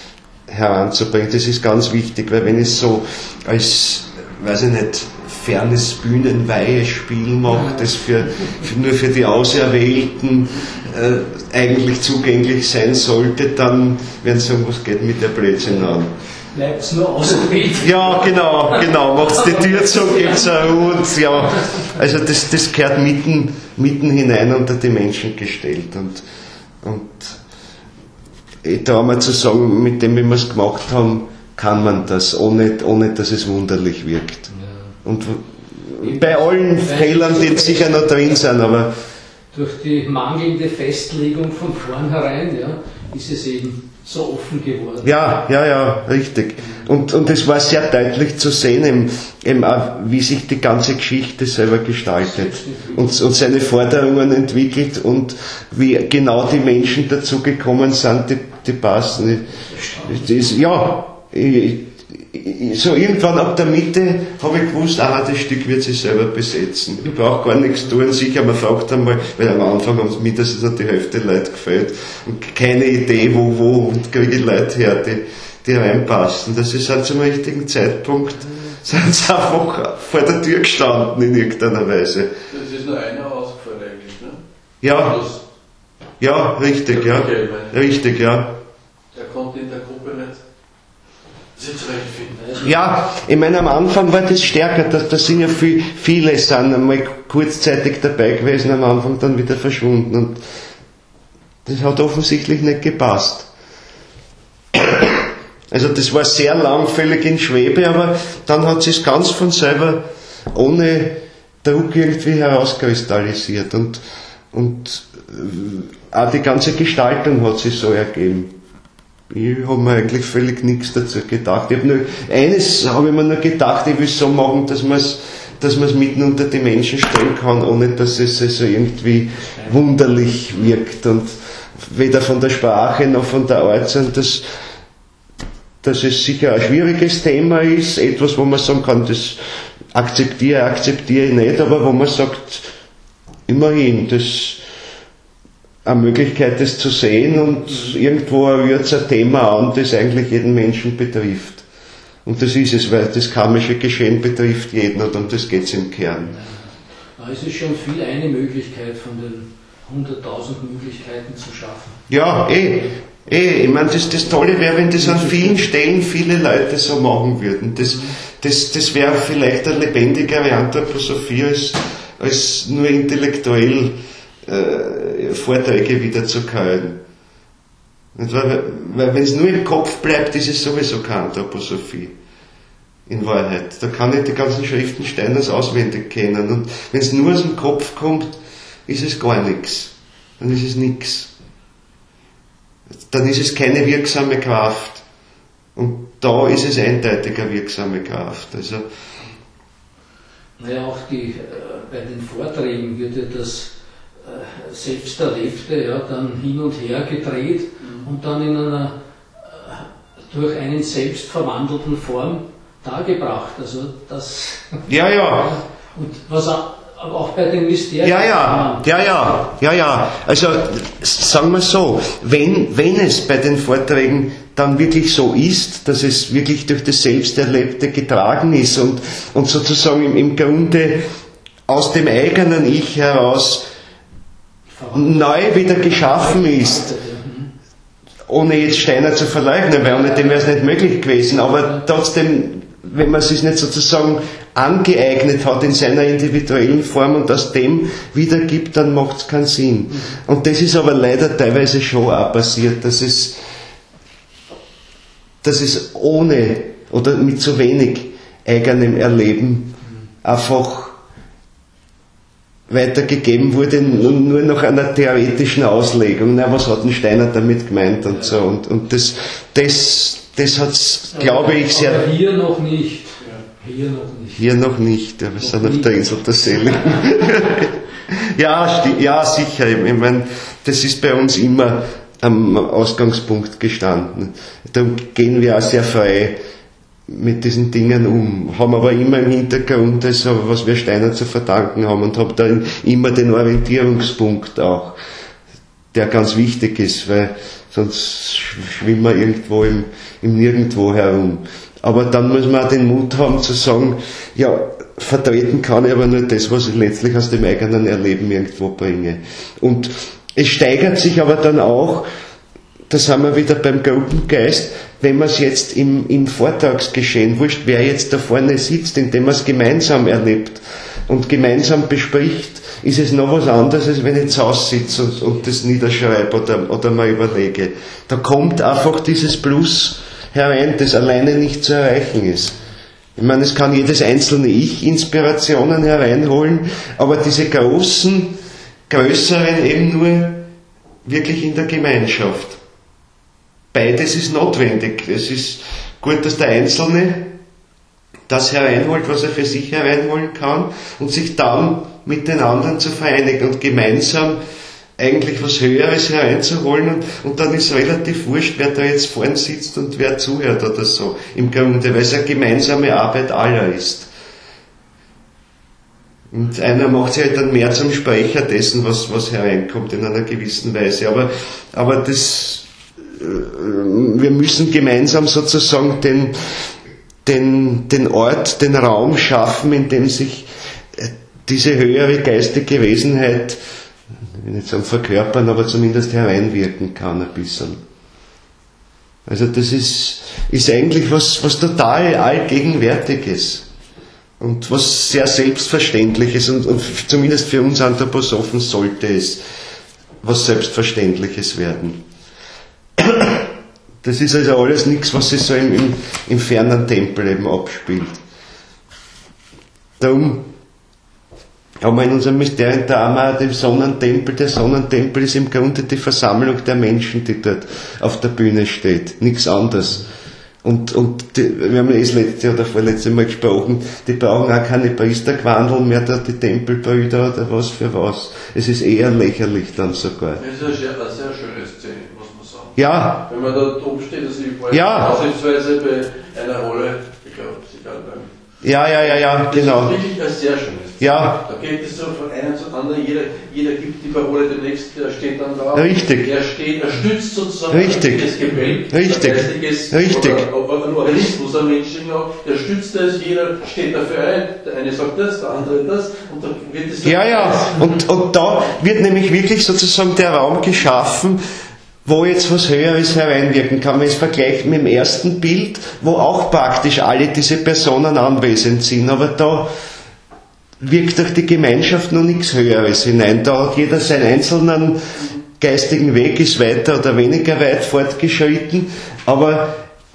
heranzubringen. Das ist ganz wichtig, weil wenn es so als, weiß ich nicht, fernes Bühnenweihespiel macht, das für, für, nur für die Auserwählten äh, eigentlich zugänglich sein sollte, dann werden sie sagen, was geht mit der Blödsinn an. Bleibt's nur auserwählt. Ja, genau, genau. Macht's die Tür zu, gebt's eine Ruhe und ja, also das, das gehört mitten, mitten hinein unter die Menschen gestellt und, und ich traue mir zu sagen, mit dem, wie wir es gemacht haben, kann man das, ohne, ohne dass es wunderlich wirkt. Ja. Und bei allen Fehlern, die sicher noch drin sind, aber durch die mangelnde Festlegung von vornherein, ja, ist es eben so offen geworden. Ja, ja, ja, richtig. Und, und es war sehr deutlich zu sehen, eben, eben auch, wie sich die ganze Geschichte selber gestaltet und, und seine Forderungen entwickelt und wie genau die Menschen dazu gekommen sind, die, die passen. Das, ja, ich, ich, so irgendwann ab der Mitte habe ich gewusst, aha, das Stück wird sich selber besetzen. Ich brauche gar nichts tun. Sicher, man fragt einmal, weil am Anfang haben es mindestens noch die Hälfte der Leute gefällt und keine Idee, wo, wo und kriege ich Leute her, die, die reinpassen. Das ist halt zum richtigen Zeitpunkt, sind sie einfach vor der Tür gestanden in irgendeiner Weise. Das ist nur einer ausgefallen eigentlich, ne? Ja, ja, richtig, ja. Richtig, ja. Der konnte in der Gruppe nicht sich zurechtfinden. Ja, ich meine, am Anfang war das stärker, da, da sind ja viel, viele sind einmal kurzzeitig dabei gewesen, am Anfang dann wieder verschwunden und das hat offensichtlich nicht gepasst. Also das war sehr langfällig in Schwebe, aber dann hat sich es ganz von selber ohne Druck irgendwie herauskristallisiert und, und auch die ganze Gestaltung hat sich so ergeben. Ich habe mir eigentlich völlig nichts dazu gedacht. Ich hab nur, eines habe ich mir nur gedacht, ich will es so machen, dass man es dass man es mitten unter die Menschen stellen kann, ohne dass es also irgendwie wunderlich wirkt. Und weder von der Sprache noch von der Art, sondern dass, dass es sicher ein schwieriges Thema ist, etwas, wo man sagen kann, das akzeptiere, akzeptiere ich nicht, aber wo man sagt, immerhin, das eine Möglichkeit, das zu sehen und irgendwo rührt es ein Thema an, das eigentlich jeden Menschen betrifft. Und das ist es, weil das karmische Geschehen betrifft jeden und um das geht es im Kern. Ja, es ist schon viel eine Möglichkeit von den hunderttausend Möglichkeiten zu schaffen. Ja, eh. eh. Ich meine, das, das Tolle wäre, wenn das an vielen Stellen viele Leute so machen würden. Das, das, das wäre vielleicht eine lebendigere Anthroposophie als, als nur intellektuell Äh, Vorträge wieder zu können. Weil, weil wenn es nur im Kopf bleibt, ist es sowieso keine Anthroposophie. In Wahrheit. Da kann ich die ganzen Schriften Steiners auswendig kennen. Und wenn es nur aus dem Kopf kommt, ist es gar nichts. Dann ist es nichts. Dann ist es keine wirksame Kraft. Und da ist es eindeutig eine wirksame Kraft. Also, naja, auch die, äh, bei den Vorträgen wird ja das Selbsterlebte, ja, dann hin und her gedreht mhm. und dann in einer äh, durch einen selbst verwandelten Form dargebracht. Also das. Ja, ja. Und was auch, aber auch bei den Mysterien. Ja, ja, ja, ja, ja, ja. Also sagen wir so, wenn, wenn es bei den Vorträgen dann wirklich so ist, dass es wirklich durch das Selbsterlebte getragen ist und, und sozusagen im, im Grunde aus dem eigenen Ich heraus neu wieder geschaffen ist, ohne jetzt Steiner zu verleugnen, weil ohne dem wäre es nicht möglich gewesen, aber trotzdem, wenn man es sich nicht sozusagen angeeignet hat in seiner individuellen Form und aus dem wiedergibt, dann macht es keinen Sinn. Und das ist aber leider teilweise schon auch passiert, dass es, dass es ohne oder mit zu wenig eigenem Erleben einfach weitergegeben wurde, nur nach einer theoretischen Auslegung. Na, was hat ein Steiner damit gemeint und so. Und, und das, das, das hat es, glaube ich, sehr. Aber hier noch nicht. Hier noch nicht. Hier noch nicht, ja, wir sind auf der Insel der Seligen. ja, ja, sicher. Ich meine, das ist bei uns immer am Ausgangspunkt gestanden. Da gehen wir auch sehr frei mit diesen Dingen um, haben aber immer im Hintergrund das, was wir Steiner zu verdanken haben und haben da immer den Orientierungspunkt auch. der ganz wichtig ist, weil sonst schwimmen wir irgendwo im, im Nirgendwo herum. Aber dann muss man auch den Mut haben zu sagen, ja, vertreten kann ich aber nur das, was ich letztlich aus dem eigenen Erleben irgendwo bringe. Und es steigert sich aber dann auch, da sind wir wieder beim Gruppengeist, wenn man es jetzt im, im Vortragsgeschehen, wurscht, wer jetzt da vorne sitzt, indem man es gemeinsam erlebt und gemeinsam bespricht, ist es noch was anderes, als wenn ich zu Hause sitze und, und das niederschreibe oder, oder mal überlege. Da kommt einfach dieses Plus herein, das alleine nicht zu erreichen ist. Ich meine, es kann jedes einzelne Ich Inspirationen hereinholen, aber diese großen, größeren eben nur wirklich in der Gemeinschaft. Beides ist notwendig. Es ist gut, dass der Einzelne das hereinholt, was er für sich hereinholen kann und sich dann mit den anderen zu vereinigen und gemeinsam eigentlich was Höheres hereinzuholen und, und dann ist relativ wurscht, wer da jetzt vorn sitzt und wer zuhört oder so, im Grunde, weil es eine gemeinsame Arbeit aller ist. Und einer macht sich halt dann mehr zum Sprecher dessen, was, was hereinkommt in einer gewissen Weise. Aber, aber das, wir müssen gemeinsam sozusagen den, den, den Ort, den Raum schaffen, in dem sich diese höhere geistige Wesenheit, ich will nicht sagen verkörpern, aber zumindest hereinwirken kann ein bisschen. Also das ist, ist eigentlich was, was total allgegenwärtiges und was sehr Selbstverständliches und, und zumindest für uns Anthroposophen sollte es was Selbstverständliches werden. Das ist also alles nichts, was sich so im, im, im fernen Tempel eben abspielt. Darum haben wir in unserem Mysteriendrama den Sonnentempel. Der Sonnentempel ist im Grunde die Versammlung der Menschen, die dort auf der Bühne steht. Nichts anderes. Und, und die, wir haben ja das letzte oder vorletzte Mal gesprochen, die brauchen auch keine Priesterquandeln mehr, da die Tempelbrüder oder was für was. Es ist eher lächerlich dann sogar. Das ist eine sehr, eine sehr schöne Szene, muss man sagen. Ja. Wenn man da oben steht, also ich war ja. ausnahmsweise bei einer Rolle, ich glaube, sie gerade beim Ja, ja, ja, ja, das genau. ist wirklich ein sehr schönes. Ja. Da geht es so von einem zum anderen, jeder, jeder gibt die Parole dem Nächsten, der steht dann drauf. Richtig. Er steht, er stützt sozusagen Richtig. das Gebälk, Richtig. ein geistiges Richtig. Oder, oder ein Organismus, ein Menschen auch, der stützt das, jeder steht dafür ein, der eine sagt das, der andere das, und dann wird es... Ja, ja, und, und da wird nämlich wirklich sozusagen der Raum geschaffen, wo jetzt was Höheres hereinwirken kann. Wenn es vergleicht mit dem ersten Bild, wo auch praktisch alle diese Personen anwesend sind, aber da wirkt durch die Gemeinschaft noch nichts Höheres hinein. Da hat jeder seinen einzelnen geistigen Weg, ist weiter oder weniger weit fortgeschritten, aber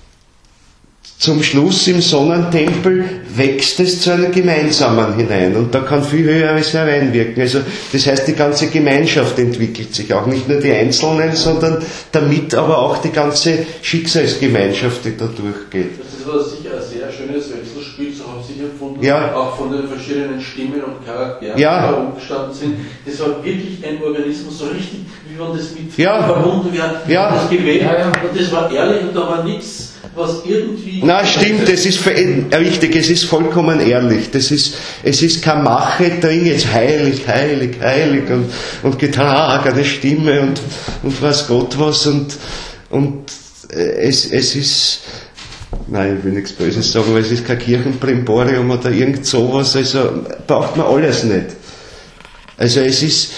zum Schluss im Sonnentempel wächst es zu einem Gemeinsamen hinein und da kann viel Höheres hereinwirken. Also das heißt, die ganze Gemeinschaft entwickelt sich auch, nicht nur die Einzelnen, sondern damit aber auch die ganze Schicksalsgemeinschaft, die da durchgeht. Das war sicher ein sehr schönes Wechselspiel, so habe ich empfunden, ja. Auch von den verschiedenen Stimmen und Charakteren, ja. die da umgestanden sind. Das war wirklich ein Organismus, so richtig, wie man das mit ja. verbunden wird, ja. das gewählt, ja, ja. Und das war ehrlich und da war nichts, was irgendwie... Na, stimmt, es ist richtig, es ist vollkommen ehrlich. Das ist, es ist keine Mache drin, jetzt heilig, heilig, heilig und, und getragene Stimme und, und weiß Gott was und, und es, es ist, nein, ich will nichts Böses sagen, weil es ist kein Kirchenbrimborium oder irgend sowas, also braucht man alles nicht. Also es ist,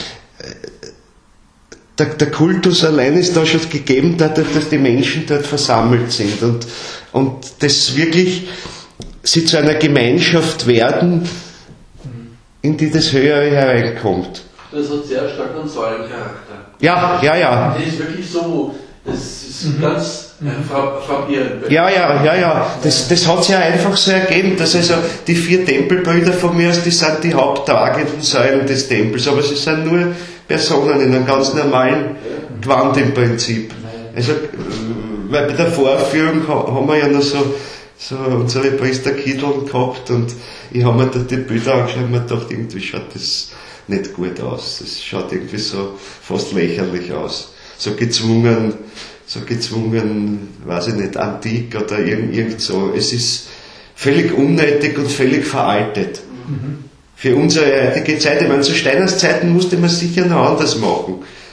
Der, der Kultus allein ist da schon gegeben, dadurch, dass die Menschen dort versammelt sind und, und das wirklich sie zu einer Gemeinschaft werden, in die das Höhere hereinkommt. Das hat sehr stark einen Säulencharakter. Ja, ja, ja. Das ist wirklich so, das ist mhm. ganz äh, frappierend. Ja, ja, ja, ja. Das, das hat sich ja einfach so ergeben, dass also die vier Tempelbrüder von mir aus, die sind die haupttragenden Säulen des Tempels, aber sie sind nur Personen in einem ganz normalen Gewand im Prinzip. Also, weil bei der Vorführung haben wir ja noch so, so unsere Priesterkitteln gehabt und ich habe mir da die Bilder angeschaut und mir gedacht, irgendwie schaut das nicht gut aus. Das schaut irgendwie so fast lächerlich aus. So gezwungen, so gezwungen, weiß ich nicht, antik oder irgend, irgend so. Es ist völlig unnötig und völlig veraltet. Mhm. Für unsere heutige Zeit, ich meine, zu Steiners Zeiten musste man sicher noch anders machen.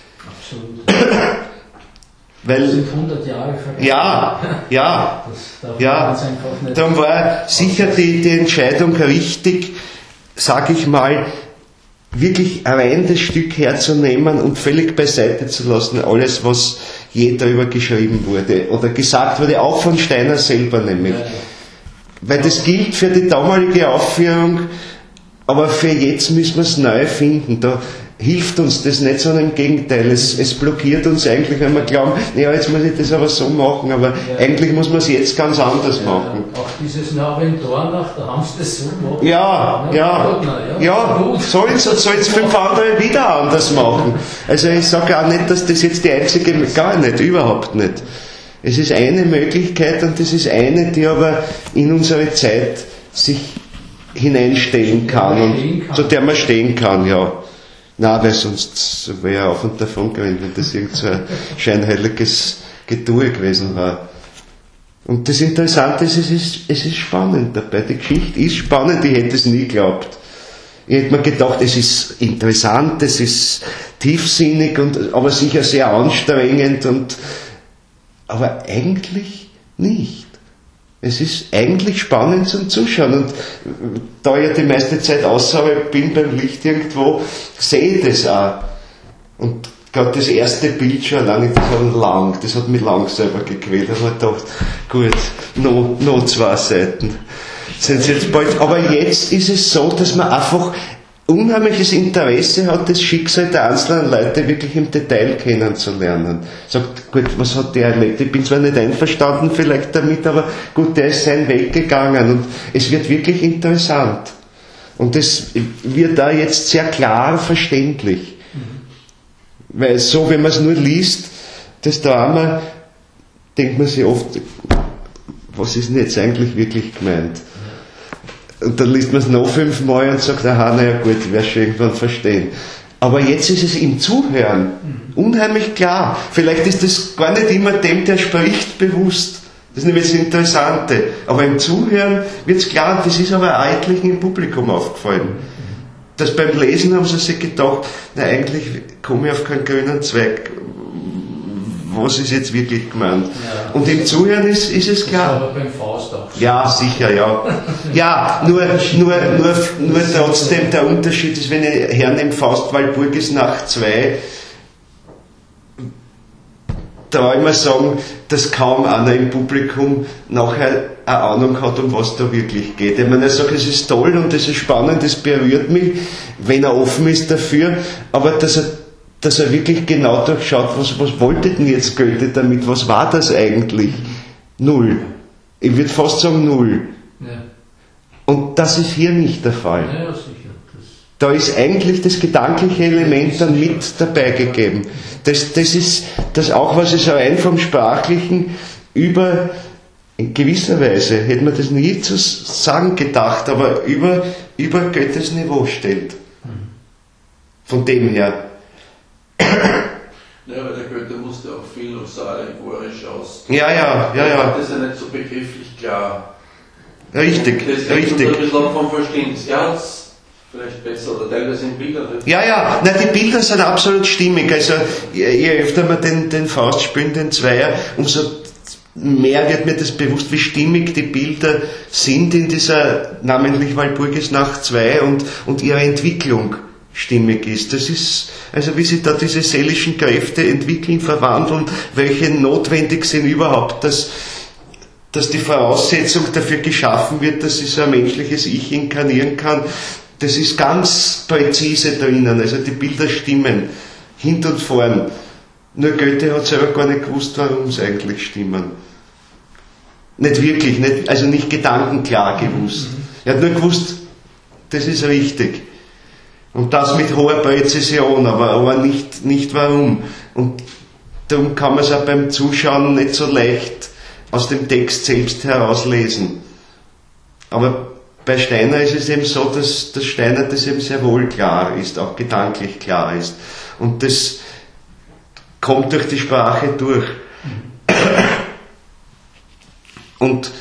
absolut. Weil, Das sind hundert Jahre vergangen. ja, ja, Das darf ja, man ganz einfach nicht. darum war sicher die, die Entscheidung richtig, sage ich mal, wirklich rein das Stück herzunehmen und völlig beiseite zu lassen, alles, was je darüber geschrieben wurde oder gesagt wurde, auch von Steiner selber nämlich. Ja, ja. Weil das gilt für die damalige Aufführung, aber für jetzt müssen wir es neu finden. Da hilft uns das nicht, sondern im Gegenteil. Es, es blockiert uns eigentlich, wenn wir glauben, naja, jetzt muss ich das aber so machen, aber ja. eigentlich muss man es jetzt ganz anders Ja, machen. auch dieses Nach in Dornach, da haben sie das so gemacht. Ja, ja, gut, na, ja, ja, gut. sollen es fünf andere wieder anders machen. Also ich sage auch nicht, dass das jetzt die einzige, gar nicht, überhaupt nicht. Es ist eine Möglichkeit und das ist eine, die aber in unsere Zeit sich hineinstellen kann und zu der man stehen kann, ja. Nein, weil sonst wäre ja auf und davon gewesen, wenn das irgend so ein scheinheiliges Getue gewesen war. Und das Interessante ist, es ist, es ist spannend dabei. Die Geschichte ist spannend, ich hätte es nie geglaubt. Ich hätte mir gedacht, es ist interessant, es ist tiefsinnig, und, aber sicher sehr anstrengend, und, aber eigentlich nicht. Es ist eigentlich spannend zum Zuschauen, und da ich ja die meiste Zeit außerhalb bin beim Licht irgendwo, sehe ich das auch. Und gerade das erste Bild schon lange, das hat lang, das hat mich lang selber gequält. Da habe ich gedacht, gut, noch, noch zwei Seiten sind jetzt bald. Aber jetzt ist es so, dass man einfach unheimliches Interesse hat, das Schicksal der einzelnen Leute wirklich im Detail kennenzulernen. Sagt, gut, was hat der erlebt? Ich bin zwar nicht einverstanden vielleicht damit, aber gut, der ist seinen Weg gegangen, und es wird wirklich interessant. Und das wird da jetzt sehr klar verständlich. Mhm. Weil so, wenn man es nur liest, das Drama, denkt man sich oft, was ist denn jetzt eigentlich wirklich gemeint? Und dann liest man es noch fünfmal und sagt, aha, naja gut, ich werde es schon irgendwann verstehen. Aber jetzt ist es im Zuhören unheimlich klar. Vielleicht ist das gar nicht immer dem, der spricht, bewusst. Das ist nämlich das Interessante. Aber im Zuhören wird es klar, und das ist aber etlichen im Publikum aufgefallen. Das beim Lesen haben sie sich gedacht, na eigentlich komme ich auf keinen grünen Zweig. Was ist jetzt wirklich gemeint? Ja, und im Zuhören ist, ist es klar. Das war aber beim Faust auch so. Ja, sicher, ja. Ja, nur, nur, nur, nur trotzdem der Unterschied ist, wenn ich hernehme Faust Walpurgisnacht zwei, da immer sagen, dass kaum einer im Publikum nachher eine Ahnung hat, um was da wirklich geht. Ich meine, er sagt, es ist toll und es ist spannend, es berührt mich, wenn er offen ist dafür, aber dass er dass er wirklich genau durchschaut, was, was wollte denn jetzt Goethe damit, was war das eigentlich? Null. Ich würde fast sagen null. Ja. Und das ist hier nicht der Fall. Ja, ja, sicher. Das da ist eigentlich das gedankliche Element dann mit dabei gegeben. Das, das ist das auch, was es rein vom Sprachlichen über, in gewisser Weise, hätte man das nie zu sagen gedacht, aber über, über Goethes Niveau stellt. Von dem her. Ja, weil der Goethe musste auch viel noch so allegorisch aus. Ja, ja, ja, ja. Das ist ja nicht so begrifflich klar. Richtig, das richtig. Ein bisschen vom Verständnis. Er hat es vielleicht besser oder teilweise in Bildern. Ja, ja, na, die Bilder sind absolut stimmig. Also, je öfter man den, den Faust spielt, den Zweier, umso mehr wird mir das bewusst, wie stimmig die Bilder sind in dieser, namentlich Walpurgisnacht zwei, und, und ihre Entwicklung stimmig ist. Das ist, also wie sich da diese seelischen Kräfte entwickeln, verwandeln, welche notwendig sind überhaupt, dass, dass die Voraussetzung dafür geschaffen wird, dass sich so ein menschliches Ich inkarnieren kann. Das ist ganz präzise drinnen, also die Bilder stimmen, hint und vorn. Nur Goethe hat selber gar nicht gewusst, warum sie eigentlich stimmen. Nicht wirklich, nicht, also nicht gedankenklar gewusst. Er hat nur gewusst, das ist richtig. Und das mit hoher Präzision, aber, aber nicht, nicht warum. Und darum kann man es auch beim Zuschauen nicht so leicht aus dem Text selbst herauslesen. Aber bei Steiner ist es eben so, dass, dass Steiner das eben sehr wohl klar ist, auch gedanklich klar ist. Und das kommt durch die Sprache durch. Und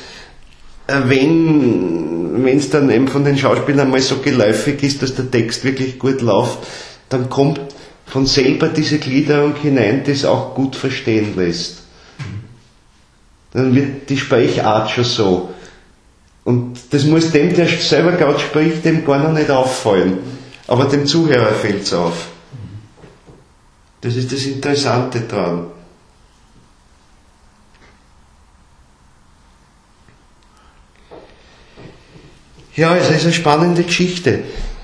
wenn wenn es dann eben von den Schauspielern mal so geläufig ist, dass der Text wirklich gut läuft, dann kommt von selber diese Gliederung hinein das auch gut verstehen lässt. Dann wird die Sprechart schon so. Und das muss dem, der selber gerade spricht, dem gar noch nicht auffallen. Aber dem Zuhörer fällt es auf. Das ist das Interessante daran. Ja, es ist eine spannende Geschichte.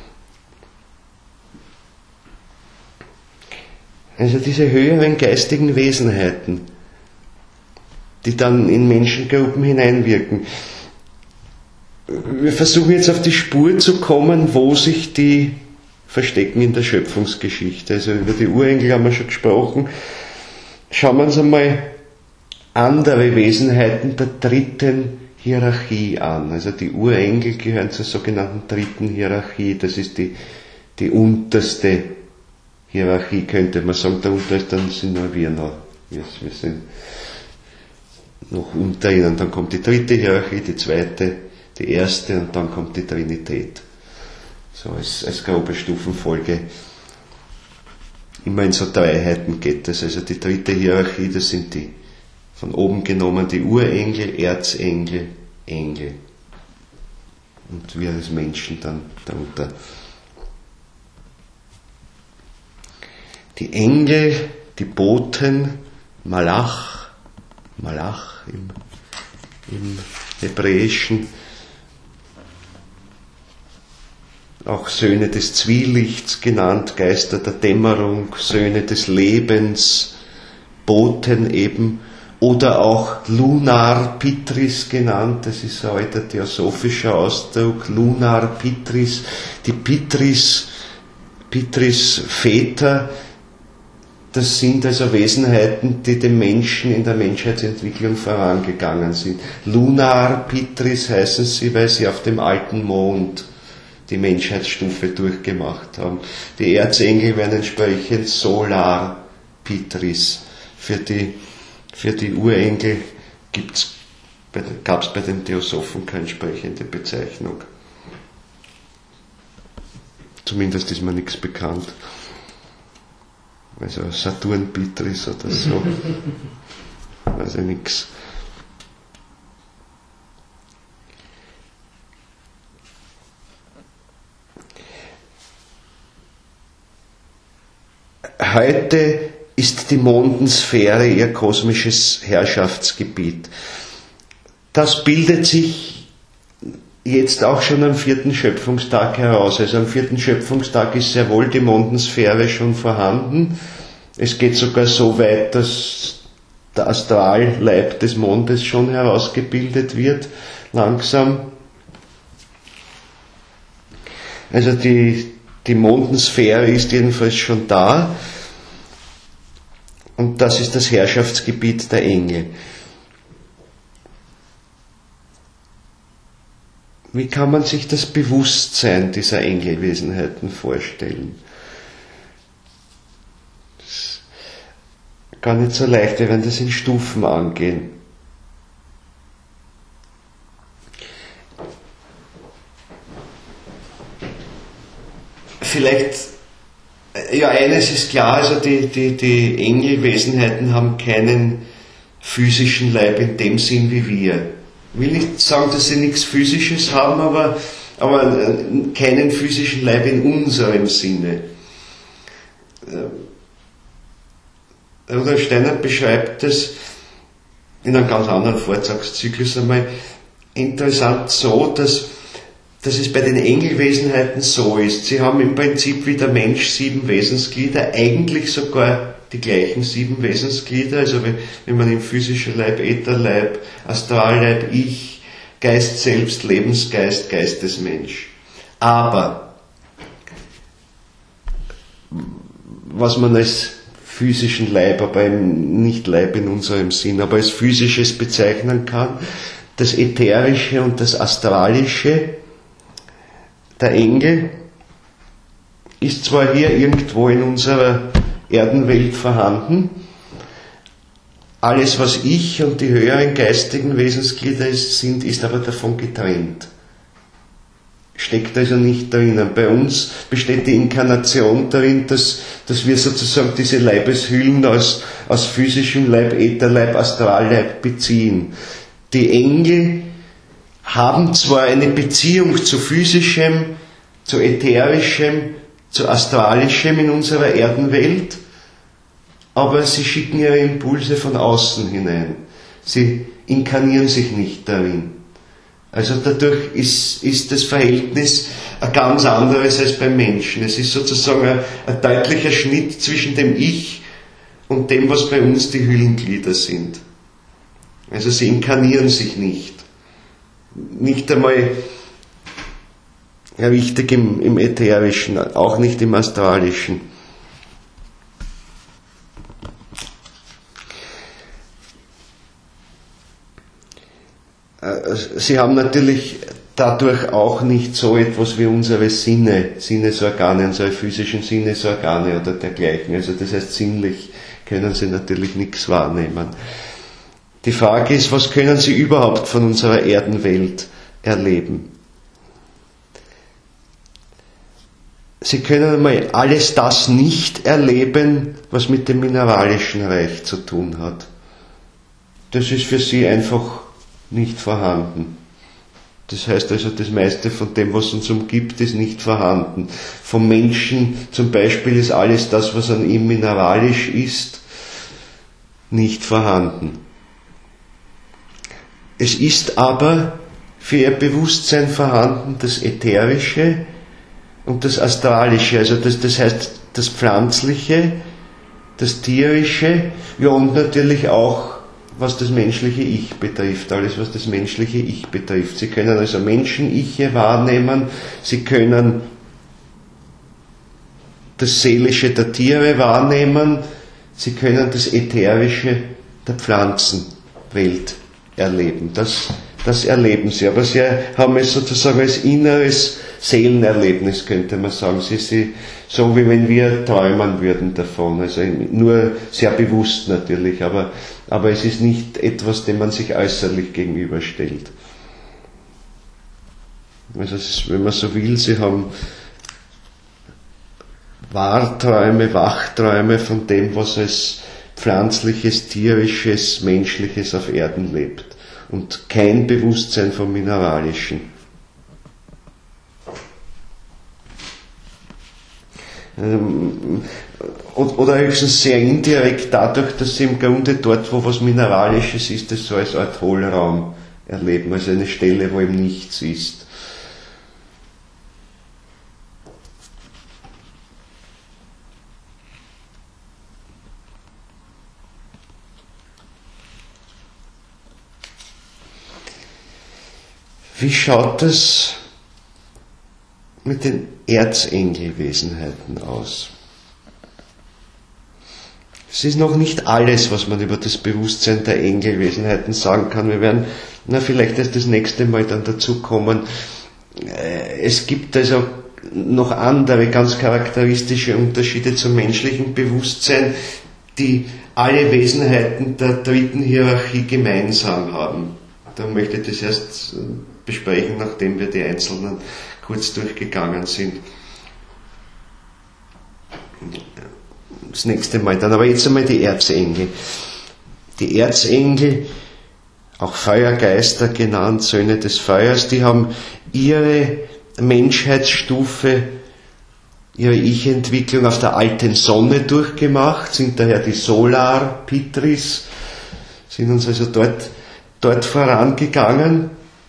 Also diese höheren geistigen Wesenheiten, die dann in Menschengruppen hineinwirken. Wir versuchen jetzt auf die Spur zu kommen, wo sich die verstecken in der Schöpfungsgeschichte. Also über die Urengel haben wir schon gesprochen. Schauen wir uns einmal andere Wesenheiten der dritten Hierarchie an. Also die Urengel gehören zur sogenannten dritten Hierarchie. Das ist die, die unterste Hierarchie, könnte man sagen. Darunter ist dann sind nur wir noch. Wir, wir sind noch unter ihnen. Dann kommt die dritte Hierarchie, die zweite, die erste und dann kommt die Trinität. So als, als grobe Stufenfolge. Immer in so Dreiheiten geht das. Also die dritte Hierarchie, das sind die von oben genommen die Urengel, Erzengel, Engel. Und wir als Menschen dann darunter. Die Engel, die Boten, Malach, Malach im, im Hebräischen, auch Söhne des Zwielichts genannt, Geister der Dämmerung, Söhne des Lebens, Boten eben, oder auch Lunar Pitris genannt, das ist ein alter theosophischer Ausdruck, Lunar Pitris, die Pitris, Pitris Väter, das sind also Wesenheiten, die dem Menschen in der Menschheitsentwicklung vorangegangen sind. Lunar Pitris heißen sie, weil sie auf dem alten Mond die Menschheitsstufe durchgemacht haben. Die Erzengel werden entsprechend Solar Pitris. Für die, für die Urengel gab es bei den Theosophen keine entsprechende Bezeichnung. Zumindest ist mir nichts bekannt. Also Saturn Pitris oder so. Also nichts. Heute ist die Mondensphäre ihr kosmisches Herrschaftsgebiet. Das bildet sich jetzt auch schon am vierten Schöpfungstag heraus. Also am vierten Schöpfungstag ist sehr wohl die Mondensphäre schon vorhanden. Es geht sogar so weit, dass der Astralleib des Mondes schon herausgebildet wird, langsam. Also die, die Mondensphäre ist jedenfalls schon da. Und das ist das Herrschaftsgebiet der Engel. Wie kann man sich das Bewusstsein dieser Engelwesenheiten vorstellen? Das ist gar nicht so leicht, wir werden das in Stufen angehen. Vielleicht, ja, eines ist klar, also die, die, die Engelwesenheiten haben keinen physischen Leib in dem Sinn wie wir. Ich will nicht sagen, dass sie nichts Physisches haben, aber, aber keinen physischen Leib in unserem Sinne. Rudolf Steiner beschreibt das in einem ganz anderen Vortragszyklus einmal interessant so, dass, dass es bei den Engelwesenheiten so ist. Sie haben im Prinzip wie der Mensch sieben Wesensglieder, eigentlich sogar die gleichen sieben Wesensglieder, also wenn, wenn man im physischen Leib, Ätherleib, Astralleib, Ich, Geist selbst, Lebensgeist, Geistesmensch. Aber was man als physischen Leib, aber eben nicht Leib in unserem Sinn, aber als physisches bezeichnen kann, das Ätherische und das Astralische der Engel ist zwar hier irgendwo in unserer Erdenwelt vorhanden. Alles, was ich und die höheren geistigen Wesensglieder sind, ist aber davon getrennt. steckt also nicht drinnen. Bei uns besteht die Inkarnation darin, dass, dass wir sozusagen diese Leibeshüllen aus, aus physischem Leib, Ätherleib, Astralleib beziehen. Die Engel haben zwar eine Beziehung zu physischem, zu ätherischem, zu astralischem in unserer Erdenwelt, aber sie schicken ihre Impulse von außen hinein. Sie inkarnieren sich nicht darin. Also dadurch ist, ist das Verhältnis ein ganz anderes als beim Menschen. Es ist sozusagen ein, ein deutlicher Schnitt zwischen dem Ich und dem, was bei uns die Hüllenglieder sind. Also sie inkarnieren sich nicht. Nicht einmal ja, richtig im, im Ätherischen, auch nicht im Astralischen. Sie haben natürlich dadurch auch nicht so etwas wie unsere Sinne, Sinnesorgane, unsere physischen Sinnesorgane oder dergleichen. Also das heißt, sinnlich können sie natürlich nichts wahrnehmen. Die Frage ist, was können sie überhaupt von unserer Erdenwelt erleben? Sie können einmal alles das nicht erleben, was mit dem mineralischen Reich zu tun hat. Das ist für sie einfach nicht vorhanden. Das heißt also, das meiste von dem, was uns umgibt, ist nicht vorhanden. Vom Menschen zum Beispiel ist alles das, was an ihm mineralisch ist, nicht vorhanden. Es ist aber für ihr Bewusstsein vorhanden das Ätherische und das Astralische, also das, das heißt das Pflanzliche, das Tierische, ja und natürlich auch was das menschliche Ich betrifft, alles was das menschliche Ich betrifft. Sie können also Menschen-Iche wahrnehmen, Sie können das Seelische der Tiere wahrnehmen, Sie können das Ätherische der Pflanzenwelt erleben. Das, das erleben Sie, aber Sie haben es sozusagen als inneres Seelenerlebnis, könnte man sagen. Sie, Sie, so wie wenn wir träumen würden davon, also nur sehr bewusst natürlich, aber aber es ist nicht etwas, dem man sich äußerlich gegenüberstellt. Also es ist, wenn man so will, sie haben Wahrträume, Wachträume von dem, was als pflanzliches, tierisches, menschliches auf Erden lebt und kein Bewusstsein vom Mineralischen. Oder höchstens sehr indirekt dadurch, dass sie im Grunde dort, wo was Mineralisches ist, das so als Art Hohlraum erleben, also eine Stelle, wo eben nichts ist. Wie schaut es mit den Erzengelwesenheiten aus? Es ist noch nicht alles, was man über das Bewusstsein der Engelwesenheiten sagen kann. Wir werden na, vielleicht erst das nächste Mal dann dazu kommen. Es gibt also noch andere ganz charakteristische Unterschiede zum menschlichen Bewusstsein, die alle Wesenheiten der dritten Hierarchie gemeinsam haben. Da möchte ich das erst besprechen, nachdem wir die einzelnen kurz durchgegangen sind. Das nächste Mal dann. Aber jetzt einmal die Erzengel. Die Erzengel, auch Feuergeister genannt, Söhne des Feuers, die haben ihre Menschheitsstufe, ihre Ich-Entwicklung auf der alten Sonne durchgemacht, sind daher die Solar-Pitris, sind uns also dort, dort vorangegangen.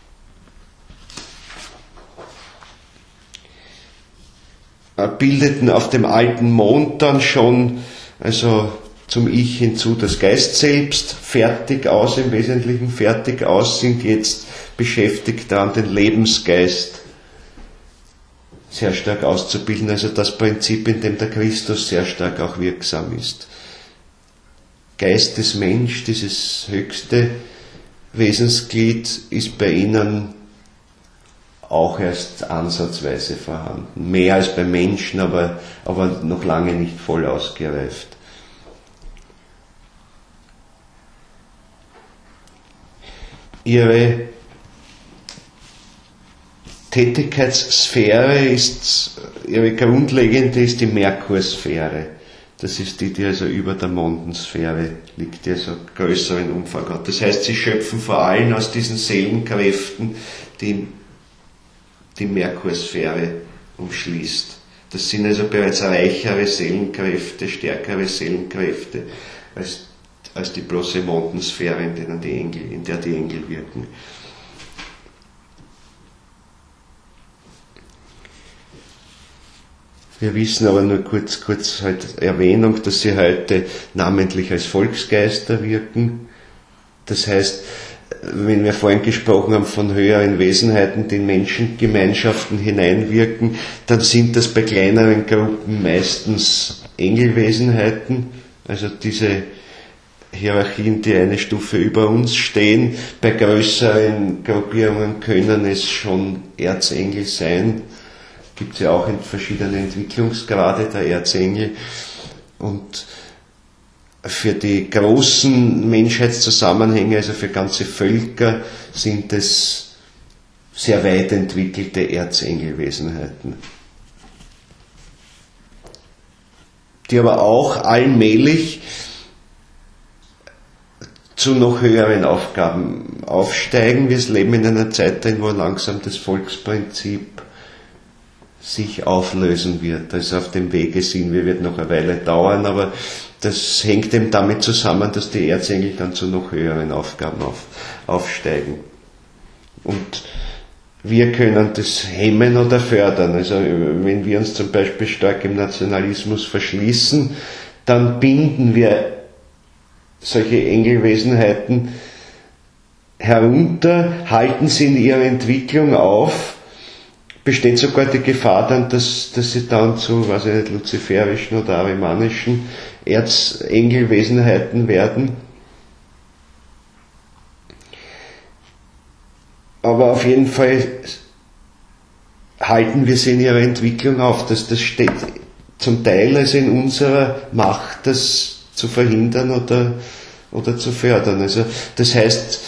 Bildeten auf dem alten Mond dann schon, also zum Ich hinzu, das Geist selbst, fertig aus, im Wesentlichen fertig aus, sind jetzt beschäftigt daran, den Lebensgeist sehr stark auszubilden, also das Prinzip, in dem der Christus sehr stark auch wirksam ist. Geist des Mensch, dieses höchste Wesensglied, ist bei ihnen auch erst ansatzweise vorhanden. Mehr als beim Menschen, aber, aber noch lange nicht voll ausgereift. Ihre Tätigkeitssphäre ist, ihre grundlegende ist die Merkursphäre. Das ist die, die also über der Mondensphäre liegt, die also größeren Umfang hat. Das heißt, sie schöpfen vor allem aus diesen Seelenkräften, die die Merkursphäre umschließt. Das sind also bereits reichere Seelenkräfte, stärkere Seelenkräfte als, als die bloße Mondensphäre, in, denen die Engel, in der die Engel wirken. Wir wissen aber nur kurz, kurz halt Erwähnung, dass sie heute namentlich als Volksgeister wirken. Das heißt, wenn wir vorhin gesprochen haben von höheren Wesenheiten, die in Menschengemeinschaften hineinwirken, dann sind das bei kleineren Gruppen meistens Engelwesenheiten, also diese Hierarchien, die eine Stufe über uns stehen. Bei größeren Gruppierungen können es schon Erzengel sein. Gibt es ja auch in verschiedene Entwicklungsgrade der Erzengel. Und für die großen Menschheitszusammenhänge, also für ganze Völker, sind es sehr weit entwickelte Erzengelwesenheiten, die aber auch allmählich zu noch höheren Aufgaben aufsteigen. Wir leben in einer Zeit, in wo langsam das Volksprinzip sich auflösen wird. Also auf dem Wege sind wir, wird noch eine Weile dauern, aber das hängt eben damit zusammen, dass die Erzengel dann zu noch höheren Aufgaben auf, aufsteigen. Und wir können das hemmen oder fördern. Also wenn wir uns zum Beispiel stark im Nationalismus verschließen, dann binden wir solche Engelwesenheiten herunter, halten sie in ihrer Entwicklung auf. Besteht sogar die Gefahr dann, dass, dass sie dann zu, weiß ich nicht, luziferischen oder arimanischen Erzengelwesenheiten werden. Aber auf jeden Fall halten wir sie in ihrer Entwicklung auf. Das, das steht zum Teil also in unserer Macht, das zu verhindern oder, oder zu fördern. Also das heißt,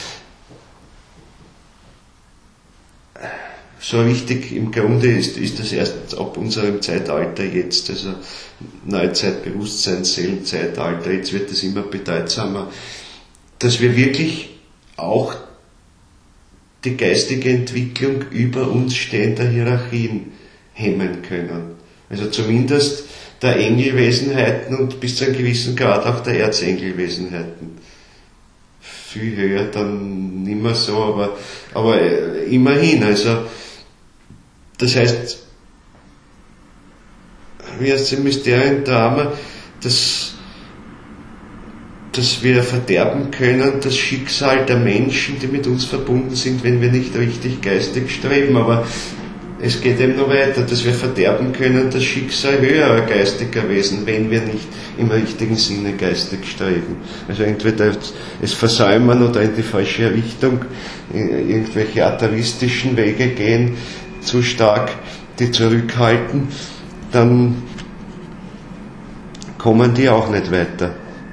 so richtig im Grunde ist, ist das erst ab unserem Zeitalter jetzt, also Neuzeit, Bewusstsein, Seelenzeitalter, jetzt wird es immer bedeutsamer, dass wir wirklich auch die geistige Entwicklung über uns stehender Hierarchien hemmen können. Also zumindest der Engelwesenheiten und bis zu einem gewissen Grad auch der Erzengelwesenheiten. Viel höher dann nicht mehr so, aber, aber immerhin, also das heißt, wie heißt es im Mysteriendrama, dass, dass wir verderben können das Schicksal der Menschen, die mit uns verbunden sind, wenn wir nicht richtig geistig streben. Aber es geht eben noch weiter, dass wir verderben können das Schicksal höherer geistiger Wesen, wenn wir nicht im richtigen Sinne geistig streben. Also entweder es versäumen oder in die falsche Richtung, irgendwelche atavistischen Wege gehen, zu stark die zurückhalten, dann kommen die auch nicht weiter.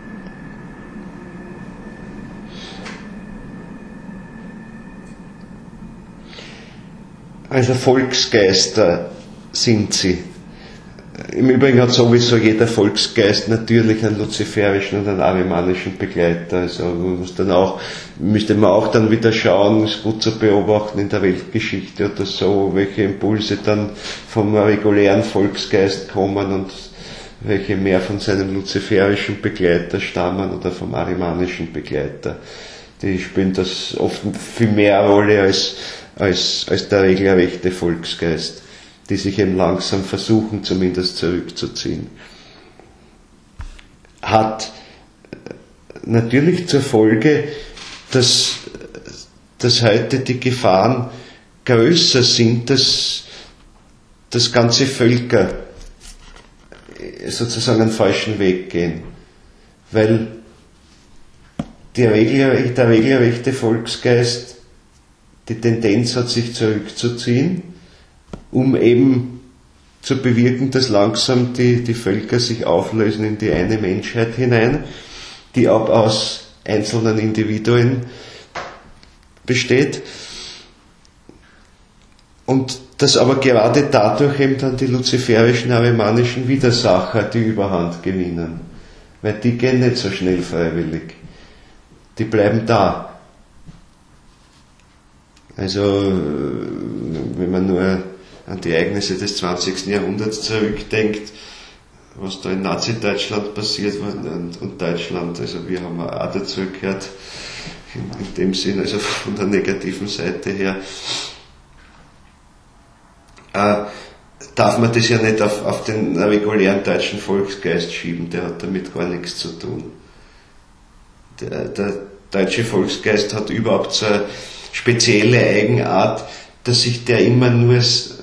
Also Volksgeister sind sie. Im Übrigen hat sowieso jeder Volksgeist natürlich einen luziferischen und einen arimanischen Begleiter. Also muss dann auch, müsste man auch dann wieder schauen, ist gut zu beobachten in der Weltgeschichte oder so, welche Impulse dann vom regulären Volksgeist kommen und welche mehr von seinem luziferischen Begleiter stammen oder vom arimanischen Begleiter. Die spielen das oft viel mehr Rolle als, als, als der regelrechte Volksgeist, die sich eben langsam versuchen, zumindest zurückzuziehen. Hat natürlich zur Folge, dass, dass heute die Gefahren größer sind, dass, dass ganze Völker sozusagen einen falschen Weg gehen. Weil die Regel, der regelrechte Volksgeist die Tendenz hat, sich zurückzuziehen, um eben zu bewirken, dass langsam die, die Völker sich auflösen in die eine Menschheit hinein, die auch aus einzelnen Individuen besteht. Und dass aber gerade dadurch eben dann die luziferischen arimanischen Widersacher die Überhand gewinnen. Weil die gehen nicht so schnell freiwillig. Die bleiben da. Also, wenn man nur an die Ereignisse des zwanzigsten Jahrhunderts zurückdenkt, was da in Nazi-Deutschland passiert war und, und Deutschland, also wir haben auch dazu gehört, in, in dem Sinn, also von der negativen Seite her, äh, darf man das ja nicht auf, auf den regulären deutschen Volksgeist schieben, der hat damit gar nichts zu tun. Der, der deutsche Volksgeist hat überhaupt so eine spezielle Eigenart, dass sich der immer nur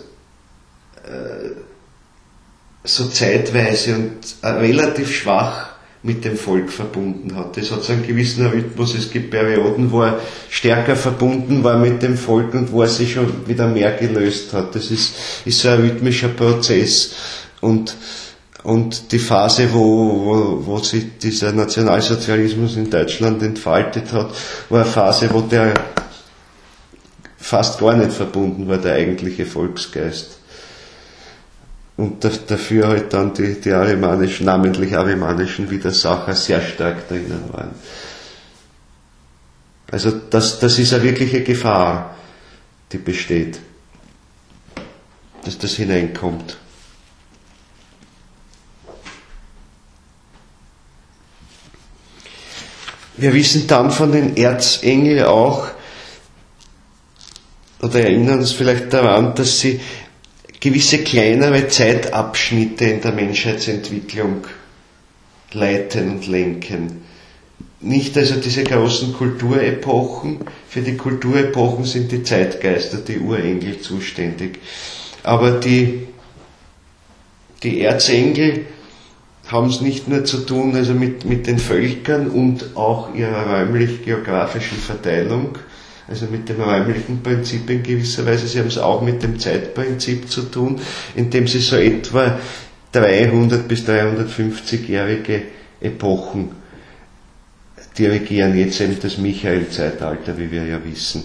so zeitweise und relativ schwach mit dem Volk verbunden hat. Das hat so einen gewissen Rhythmus. Es gibt Perioden, wo er stärker verbunden war mit dem Volk und wo er sich schon wieder mehr gelöst hat. Das ist, ist so ein rhythmischer Prozess. Und, und die Phase, wo, wo, wo sich dieser Nationalsozialismus in Deutschland entfaltet hat, war eine Phase, wo der fast gar nicht verbunden war, der eigentliche Volksgeist. Und dafür halt dann die, die arimanischen, namentlich arimanischen Widersacher sehr stark drinnen waren. Also das, das ist eine wirkliche Gefahr, die besteht, dass das hineinkommt. Wir wissen dann von den Erzengeln auch, oder erinnern uns vielleicht daran, dass sie gewisse kleinere Zeitabschnitte in der Menschheitsentwicklung leiten und lenken. Nicht also diese großen Kulturepochen, für die Kulturepochen sind die Zeitgeister, die Urengel zuständig. Aber die, die Erzengel haben es nicht nur zu tun also mit, mit den Völkern und auch ihrer räumlich-geografischen Verteilung, also mit dem räumlichen Prinzip in gewisser Weise. Sie haben es auch mit dem Zeitprinzip zu tun, indem sie so etwa dreihundert bis dreihundertfünfzigjährige Epochen dirigieren. Jetzt eben das Michael-Zeitalter, wie wir ja wissen.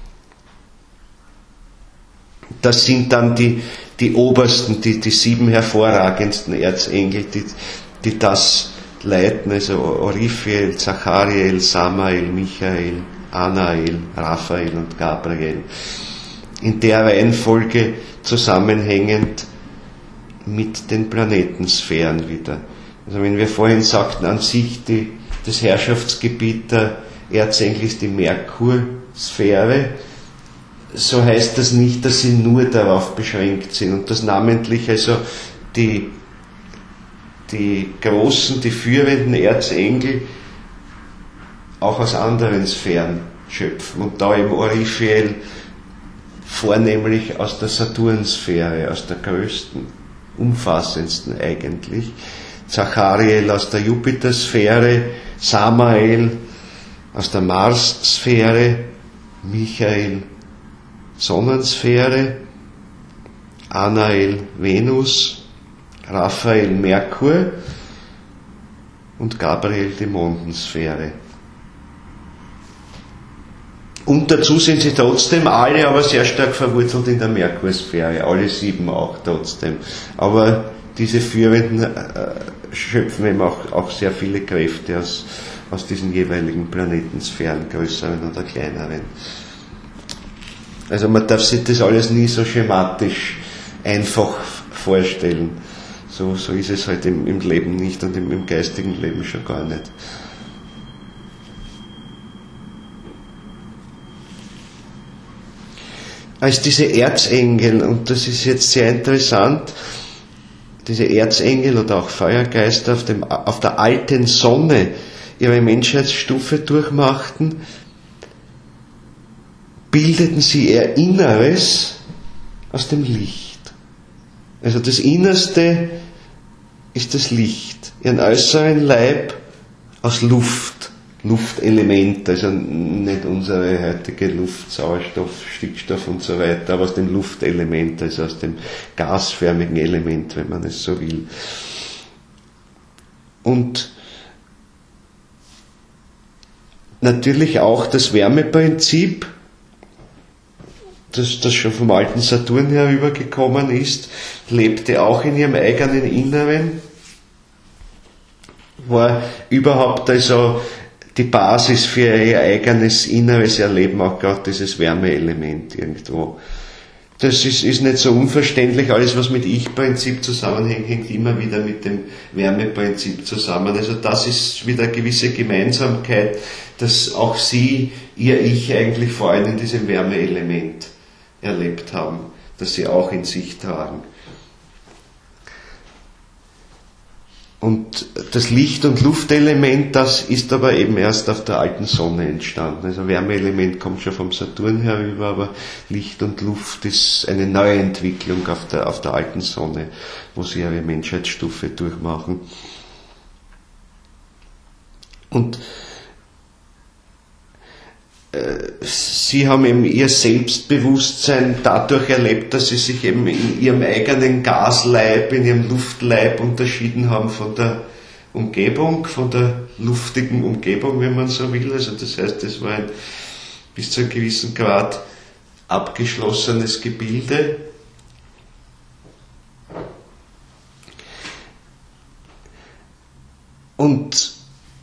Das sind dann die, die obersten, die, die sieben hervorragendsten Erzengel, die, die das leiten, also Oriphiel, Zachariel, Samael, Michael, Anael, Raphael und Gabriel. In der Reihenfolge zusammenhängend mit den Planetensphären wieder. Also wenn wir vorhin sagten, an sich die, das Herrschaftsgebiet der Erzengel ist die Merkursphäre, so heißt das nicht, dass sie nur darauf beschränkt sind und dass namentlich also die, die großen, die führenden Erzengel auch aus anderen Sphären schöpfen und da im Oriphiel vornehmlich aus der Saturnsphäre, aus der größten, umfassendsten eigentlich, Zachariel aus der Jupitersphäre, Samael aus der Marssphäre, Michael Sonnensphäre, Anael Venus, Raphael Merkur und Gabriel die Mondensphäre. Und dazu sind sie trotzdem alle aber sehr stark verwurzelt in der Merkursphäre, alle sieben auch trotzdem. Aber diese Führenden äh, schöpfen eben auch, auch sehr viele Kräfte aus, aus diesen jeweiligen Planetensphären, größeren oder kleineren. Also man darf sich das alles nie so schematisch einfach vorstellen. So, so ist es halt im, im Leben nicht und im, im geistigen Leben schon gar nicht. Als diese Erzengel, und das ist jetzt sehr interessant, diese Erzengel oder auch Feuergeister auf, dem, auf der alten Sonne ihre Menschheitsstufe durchmachten, bildeten sie ihr Inneres aus dem Licht. Also das Innerste ist das Licht, ihren äußeren Leib aus Luft. Luftelement, also nicht unsere heutige Luft, Sauerstoff, Stickstoff und so weiter, aber aus dem Luftelement, also aus dem gasförmigen Element, wenn man es so will. Und natürlich auch das Wärmeprinzip, das, das schon vom alten Saturn herübergekommen ist, lebte auch in ihrem eigenen Inneren, war überhaupt also die Basis für ihr eigenes inneres Erleben, auch gerade dieses Wärmeelement irgendwo. Das ist, ist nicht so unverständlich. Alles, was mit Ich-Prinzip zusammenhängt, hängt immer wieder mit dem Wärmeprinzip zusammen. Also das ist wieder eine gewisse Gemeinsamkeit, dass auch sie ihr Ich eigentlich vor allem in diesem Wärmeelement erlebt haben, das sie auch in sich tragen. Und das Licht- und Luftelement, das ist aber eben erst auf der alten Sonne entstanden. Also Wärmeelement kommt schon vom Saturn herüber, aber Licht und Luft ist eine neue Entwicklung auf der, auf der alten Sonne, wo sie ihre Menschheitsstufe durchmachen. Und sie haben eben ihr Selbstbewusstsein dadurch erlebt, dass sie sich eben in ihrem eigenen Gasleib, in ihrem Luftleib unterschieden haben von der Umgebung, von der luftigen Umgebung, wenn man so will. Also das heißt, es war ein bis zu einem gewissen Grad abgeschlossenes Gebilde. Und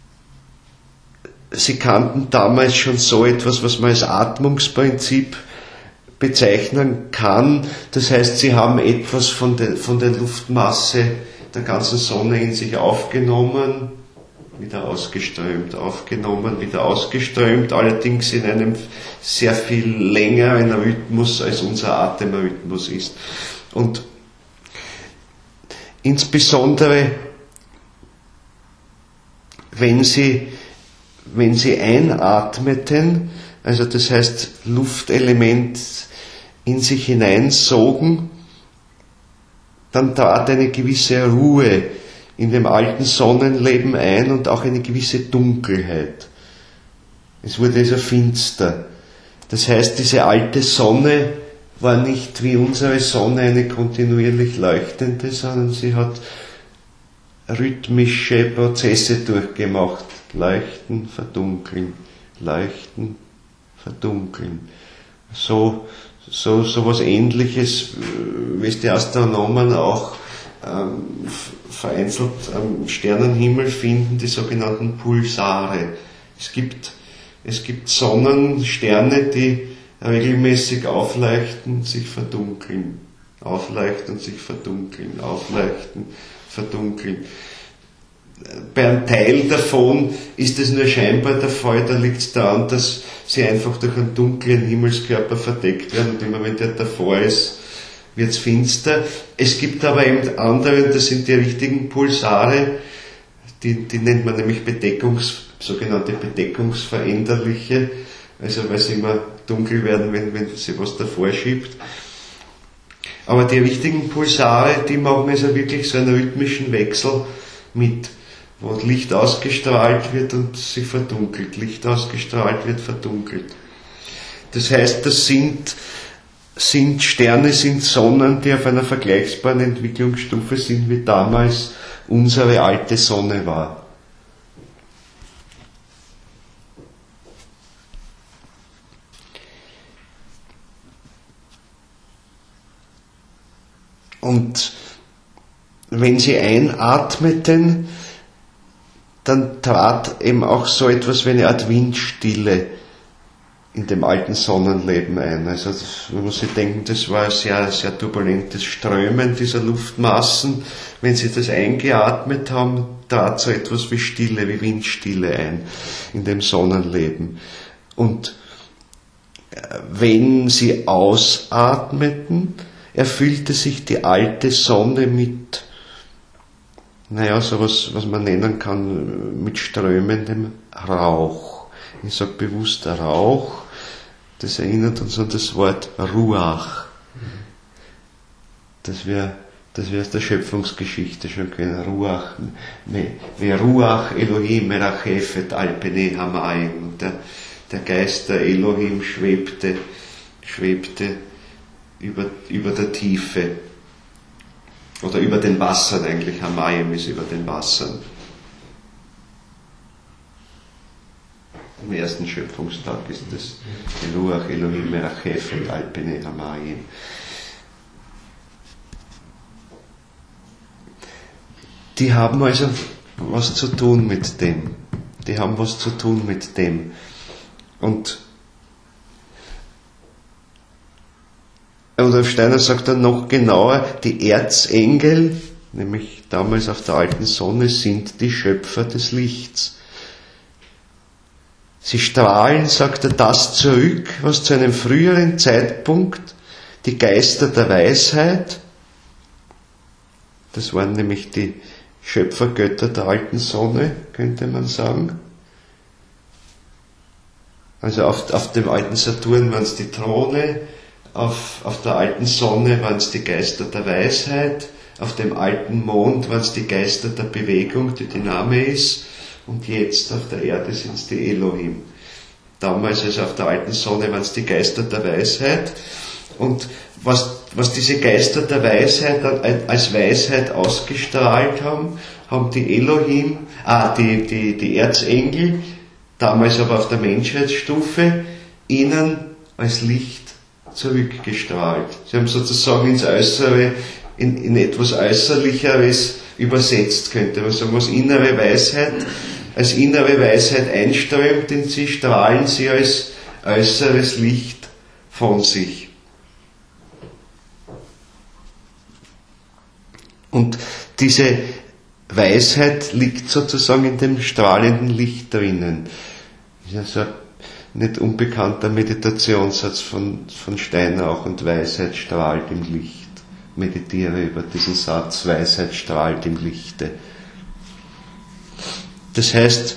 sie kannten damals schon so etwas, was man als Atmungsprinzip bezeichnen kann. Das heißt, sie haben etwas von der, von der Luftmasse der ganzen Sonne in sich aufgenommen, wieder ausgeströmt, aufgenommen, wieder ausgeströmt, allerdings in einem sehr viel längeren Rhythmus, als unser Atemrhythmus ist. Und insbesondere, wenn sie Wenn sie einatmeten, also das heißt Luftelement in sich hineinsogen, dann trat eine gewisse Ruhe in dem alten Sonnenleben ein und auch eine gewisse Dunkelheit. Es wurde also finster. Das heißt, diese alte Sonne war nicht wie unsere Sonne eine kontinuierlich leuchtende, sondern sie hat rhythmische Prozesse durchgemacht. Leuchten, verdunkeln, leuchten, verdunkeln. So, so, so was Ähnliches, wie es die Astronomen auch ähm, vereinzelt am Sternenhimmel finden, die sogenannten Pulsare. Es gibt, es gibt Sonnen, Sterne, die regelmäßig aufleuchten, sich verdunkeln, aufleuchten, sich verdunkeln, aufleuchten, verdunkeln. Bei einem Teil davon ist es nur scheinbar der Fall, da liegt es daran, dass sie einfach durch einen dunklen Himmelskörper verdeckt werden und immer wenn der davor ist, wird es finster. Es gibt aber eben andere, das sind die richtigen Pulsare, die, die nennt man nämlich Bedeckungs, sogenannte Bedeckungsveränderliche, also weil sie immer dunkel werden, wenn, wenn sie was davor schiebt. Aber die richtigen Pulsare, die machen also wirklich so einen rhythmischen Wechsel mit, wo Licht ausgestrahlt wird und sich verdunkelt, Licht ausgestrahlt wird, verdunkelt. Das heißt, das sind, sind Sterne, sind Sonnen, die auf einer vergleichbaren Entwicklungsstufe sind, wie damals unsere alte Sonne war. Und wenn sie einatmeten, dann trat eben auch so etwas wie eine Art Windstille in dem alten Sonnenleben ein. Also man muss sich denken, das war ein sehr, sehr turbulentes Strömen dieser Luftmassen. Wenn sie das eingeatmet haben, trat so etwas wie Stille, wie Windstille ein in dem Sonnenleben. Und wenn sie ausatmeten, erfüllte sich die alte Sonne mit, naja, sowas, was man nennen kann, mit strömendem Rauch. Ich sage bewusst Rauch, das erinnert uns an das Wort Ruach, das wir, das wir aus der Schöpfungsgeschichte schon kennen. Ruach, wie Ruach Elohim merachefet al pnei hamayim. Der, der Geist der Elohim schwebte, schwebte über, über der Tiefe. Oder über den Wassern eigentlich, Hamayim ist über den Wassern. Am ersten Schöpfungstag ist das Ruach Elohim Merachefet al Pnei Hamayim. Die haben also was zu tun mit dem. Die haben was zu tun mit dem. Und Rudolf Steiner sagt dann noch genauer, die Erzengel, nämlich damals auf der alten Sonne, sind die Schöpfer des Lichts. Sie strahlen, sagt er, das zurück, was zu einem früheren Zeitpunkt die Geister der Weisheit, das waren nämlich die Schöpfergötter der alten Sonne, könnte man sagen. Also auf, auf dem alten Saturn waren es die Throne, auf, auf der alten Sonne waren es die Geister der Weisheit, auf dem alten Mond waren es die Geister der Bewegung, die Dynamis, und jetzt auf der Erde sind es die Elohim. Damals, also auf der alten Sonne, waren es die Geister der Weisheit. Und was, was diese Geister der Weisheit als Weisheit ausgestrahlt haben, haben die Elohim, ah, die, die, die Erzengel, damals aber auf der Menschheitsstufe, ihnen als Licht zurückgestrahlt. Sie haben sozusagen ins Äußere, in, in etwas Äußerlicheres übersetzt, könnte man sagen, was innere Weisheit, als innere Weisheit einströmt in sie, strahlen sie als äußeres Licht von sich. Und diese Weisheit liegt sozusagen in dem strahlenden Licht drinnen. Das ist also ein nicht unbekannter Meditationssatz von, von Steiner auch, und Weisheit strahlt im Licht. Meditiere über diesen Satz, Weisheit strahlt im Lichte. Das heißt,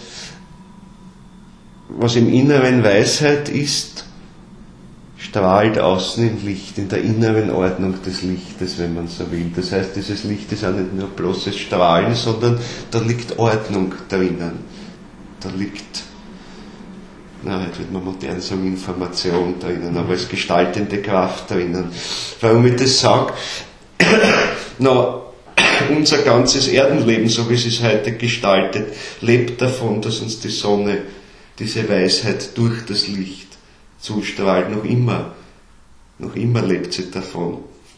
was im Inneren Weisheit ist, strahlt außen im Licht, in der inneren Ordnung des Lichtes, wenn man so will. Das heißt, dieses Licht ist auch nicht nur bloßes Strahlen, sondern da liegt Ordnung drinnen. Da liegt, na, jetzt wird man modern sagen, Information drinnen, aber es gestaltende Kraft drinnen. Warum ich das sage? Na, unser ganzes Erdenleben, so wie es sich heute gestaltet, lebt davon, dass uns die Sonne diese Weisheit durch das Licht zustrahlt. Noch immer, noch immer lebt sie davon.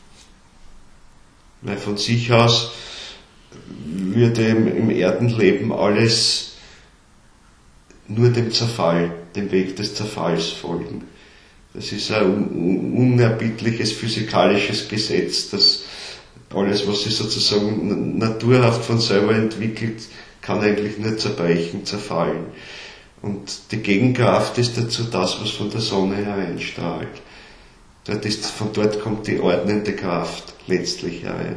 Weil von sich aus würde im Erdenleben alles nur dem Zerfall, dem Weg des Zerfalls folgen. Das ist ein unerbittliches physikalisches Gesetz, dass alles, was sich sozusagen naturhaft von selber entwickelt, kann eigentlich nur zerbrechen, zerfallen. Und die Gegenkraft ist dazu das, was von der Sonne hereinstrahlt. Dort ist, von dort kommt die ordnende Kraft letztlich herein.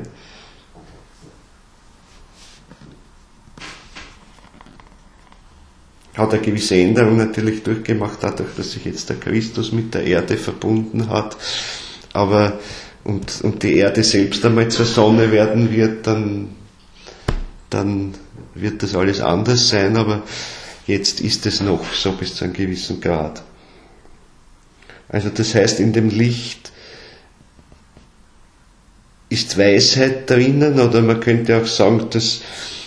Hat eine gewisse Änderung natürlich durchgemacht, dadurch, dass sich jetzt der Christus mit der Erde verbunden hat. Aber, und, und die Erde selbst einmal zur Sonne werden wird, dann, dann wird das alles anders sein, aber jetzt ist es noch so bis zu einem gewissen Grad. Also das heißt, in dem Licht ist Weisheit drinnen, oder man könnte auch sagen, das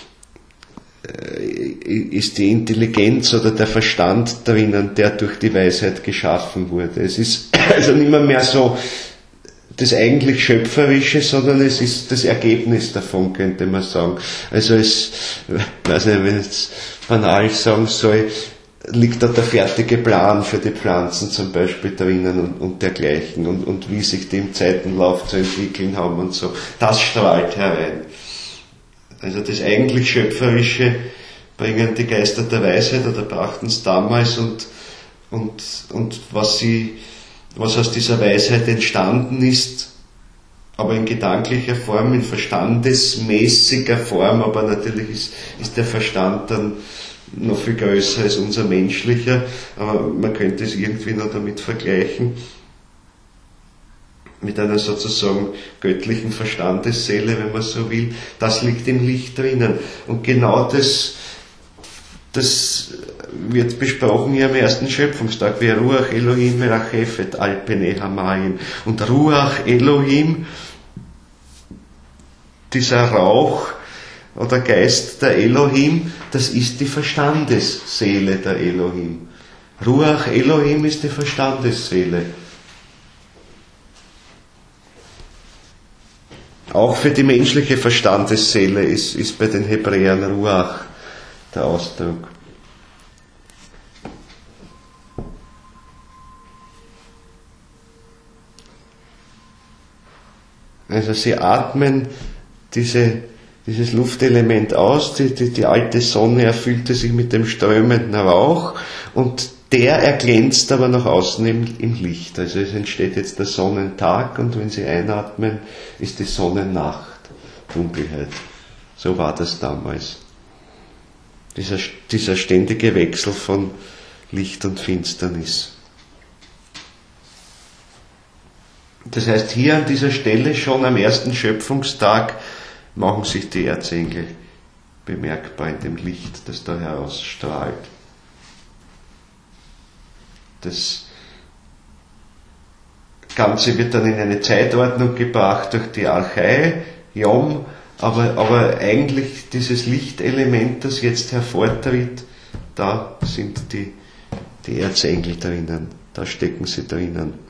ist die Intelligenz oder der Verstand drinnen, der durch die Weisheit geschaffen wurde. Es ist also nicht mehr, mehr so das eigentlich Schöpferische, sondern es ist das Ergebnis davon, könnte man sagen. Also es, weiß nicht, wenn ich es banal sagen soll, liegt da der fertige Plan für die Pflanzen zum Beispiel drinnen und, und dergleichen und, und wie sich die im Zeitenlauf zu entwickeln haben und so. Das strahlt herein. Also das eigentlich Schöpferische bringen die Geister der Weisheit oder brachten es damals, und, und, und was sie, was aus dieser Weisheit entstanden ist, aber in gedanklicher Form, in verstandesmäßiger Form, aber natürlich ist, ist der Verstand dann noch viel größer als unser menschlicher, aber man könnte es irgendwie noch damit vergleichen, mit einer sozusagen göttlichen Verstandesseele, wenn man so will. Das liegt im Licht drinnen. Und genau das, das wird besprochen hier am ersten Schöpfungstag, wie Ruach Elohim Merachefet al Pnei Hamayim. Und Ruach Elohim, dieser Rauch oder Geist der Elohim, das ist die Verstandesseele der Elohim. Ruach Elohim ist die Verstandesseele. Auch für die menschliche Verstandesseele ist, ist bei den Hebräern Ruach der Ausdruck. Also sie atmen diese, dieses Luftelement aus, die, die, die alte Sonne erfüllte sich mit dem strömenden Rauch und der erglänzt aber nach außen im, im Licht. Also es entsteht jetzt der Sonnentag und wenn sie einatmen, ist die Sonnennacht, Dunkelheit. So war das damals. Dieser, dieser ständige Wechsel von Licht und Finsternis. Das heißt, hier an dieser Stelle schon am ersten Schöpfungstag machen sich die Erzengel bemerkbar in dem Licht, das da herausstrahlt. Das Ganze wird dann in eine Zeitordnung gebracht durch die Archai, Yom, aber, aber eigentlich dieses Lichtelement, das jetzt hervortritt, da sind die, die Erzengel drinnen, da stecken sie drinnen.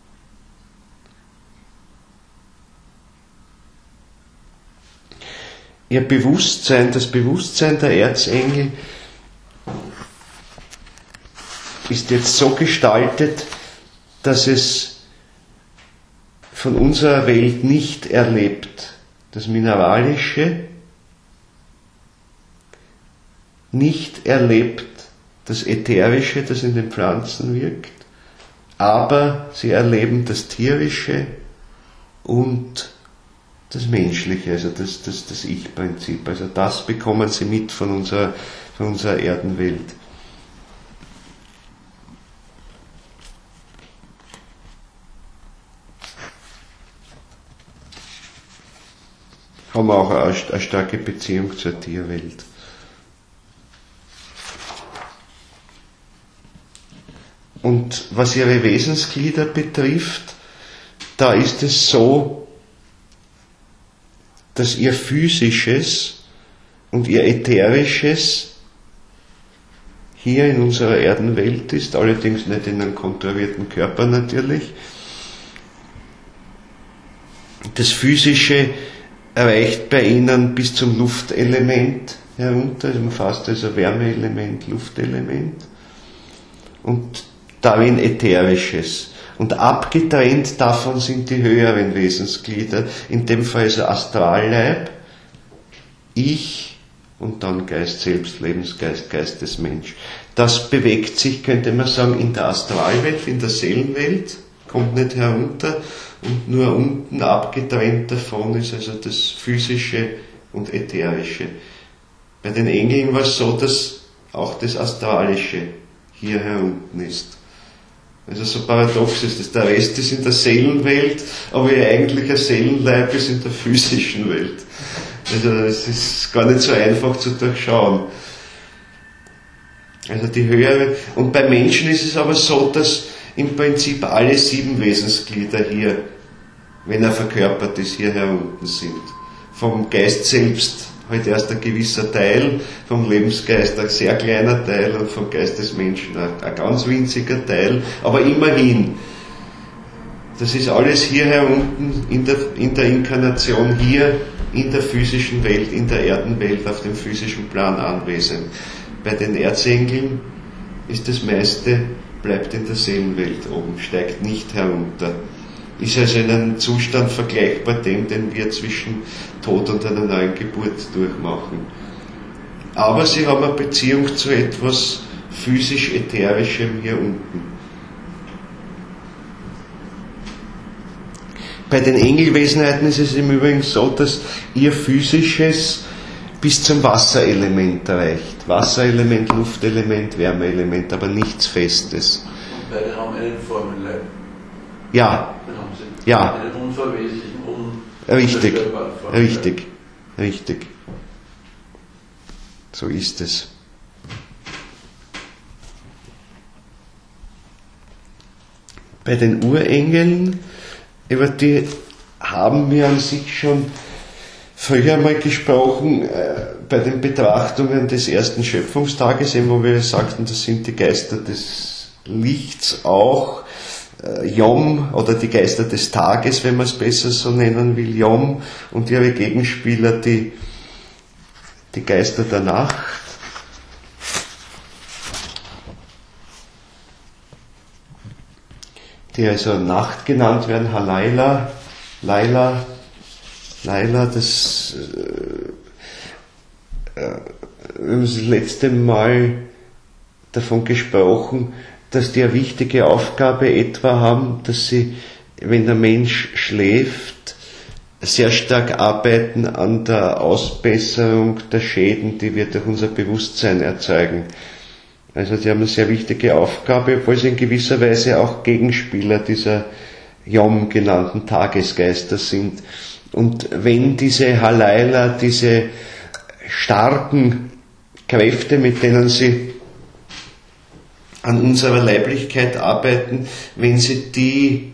Ihr Bewusstsein, das Bewusstsein der Erzengel ist jetzt so gestaltet, dass es von unserer Welt nicht erlebt, das Mineralische, nicht erlebt das Ätherische, das in den Pflanzen wirkt, aber sie erleben das Tierische und das Menschliche, also das, das, das Ich-Prinzip. Also das bekommen sie mit von unserer, von unserer Erdenwelt. Haben auch eine, eine starke Beziehung zur Tierwelt. Und was ihre Wesensglieder betrifft, da ist es so, dass ihr Physisches und ihr Ätherisches hier in unserer Erdenwelt ist, allerdings nicht in einem konturierten Körper natürlich. Das Physische erreicht bei ihnen bis zum Luftelement herunter, umfasst also Wärmeelement, Luftelement und darin Ätherisches. Und abgetrennt davon sind die höheren Wesensglieder, in dem Fall also Astralleib, Ich und dann Geist selbst, Lebensgeist, Geistesmensch. Das bewegt sich, könnte man sagen, in der Astralwelt, in der Seelenwelt, kommt nicht herunter und nur unten abgetrennt davon ist also das Physische und Ätherische. Bei den Engeln war es so, dass auch das Astralische hier herunten ist. Also so paradox ist es. Der Rest ist in der Seelenwelt, aber ihr eigentlicher Seelenleib ist in der physischen Welt. Also es ist gar nicht so einfach zu durchschauen. Also die höhere. Und bei Menschen ist es aber so, dass im Prinzip alle sieben Wesensglieder hier, wenn er verkörpert ist, hier herunten sind. Vom Geist selbst halt erst ein gewisser Teil, vom Lebensgeist ein sehr kleiner Teil und vom Geist des Menschen ein, ein ganz winziger Teil, aber immerhin. Das ist alles hier herunten in der, in der Inkarnation, hier in der physischen Welt, in der Erdenwelt, auf dem physischen Plan anwesend. Bei den Erzengeln ist das meiste, bleibt in der Seelenwelt oben, steigt nicht herunter. Ist also in einem Zustand vergleichbar dem, den wir zwischen Tod und einer neuen Geburt durchmachen. Aber sie haben eine Beziehung zu etwas physisch-ätherischem hier unten. Bei den Engelwesenheiten ist es im Übrigen so, dass ihr Physisches bis zum Wasserelement reicht. Wasserelement, Luftelement, Wärmeelement, aber nichts Festes. Beide haben einen Formenleib. Ja. Ja. Einen unverweslichen, un Richtig, richtig, richtig. So ist es. Bei den Urengeln, über die haben wir an sich schon früher mal gesprochen, äh, bei den Betrachtungen des ersten Schöpfungstages, eben wo wir sagten, das sind die Geister des Lichts auch äh, Yom oder die Geister des Tages, wenn man es besser so nennen will, Yom, und ihre Gegenspieler, die, die Geister der Nacht. Die also Nacht genannt werden, Halaila, Laila, Laila, das äh, äh, wir haben das letzte Mal davon gesprochen, dass die eine wichtige Aufgabe etwa haben, dass sie, wenn der Mensch schläft, sehr stark arbeiten an der Ausbesserung der Schäden, die wir durch unser Bewusstsein erzeugen. Also die haben eine sehr wichtige Aufgabe, obwohl sie in gewisser Weise auch Gegenspieler dieser Yom genannten Tagesgeister sind. Und wenn diese Halaila, diese starken Kräfte, mit denen sie an unserer Leiblichkeit arbeiten, wenn sie die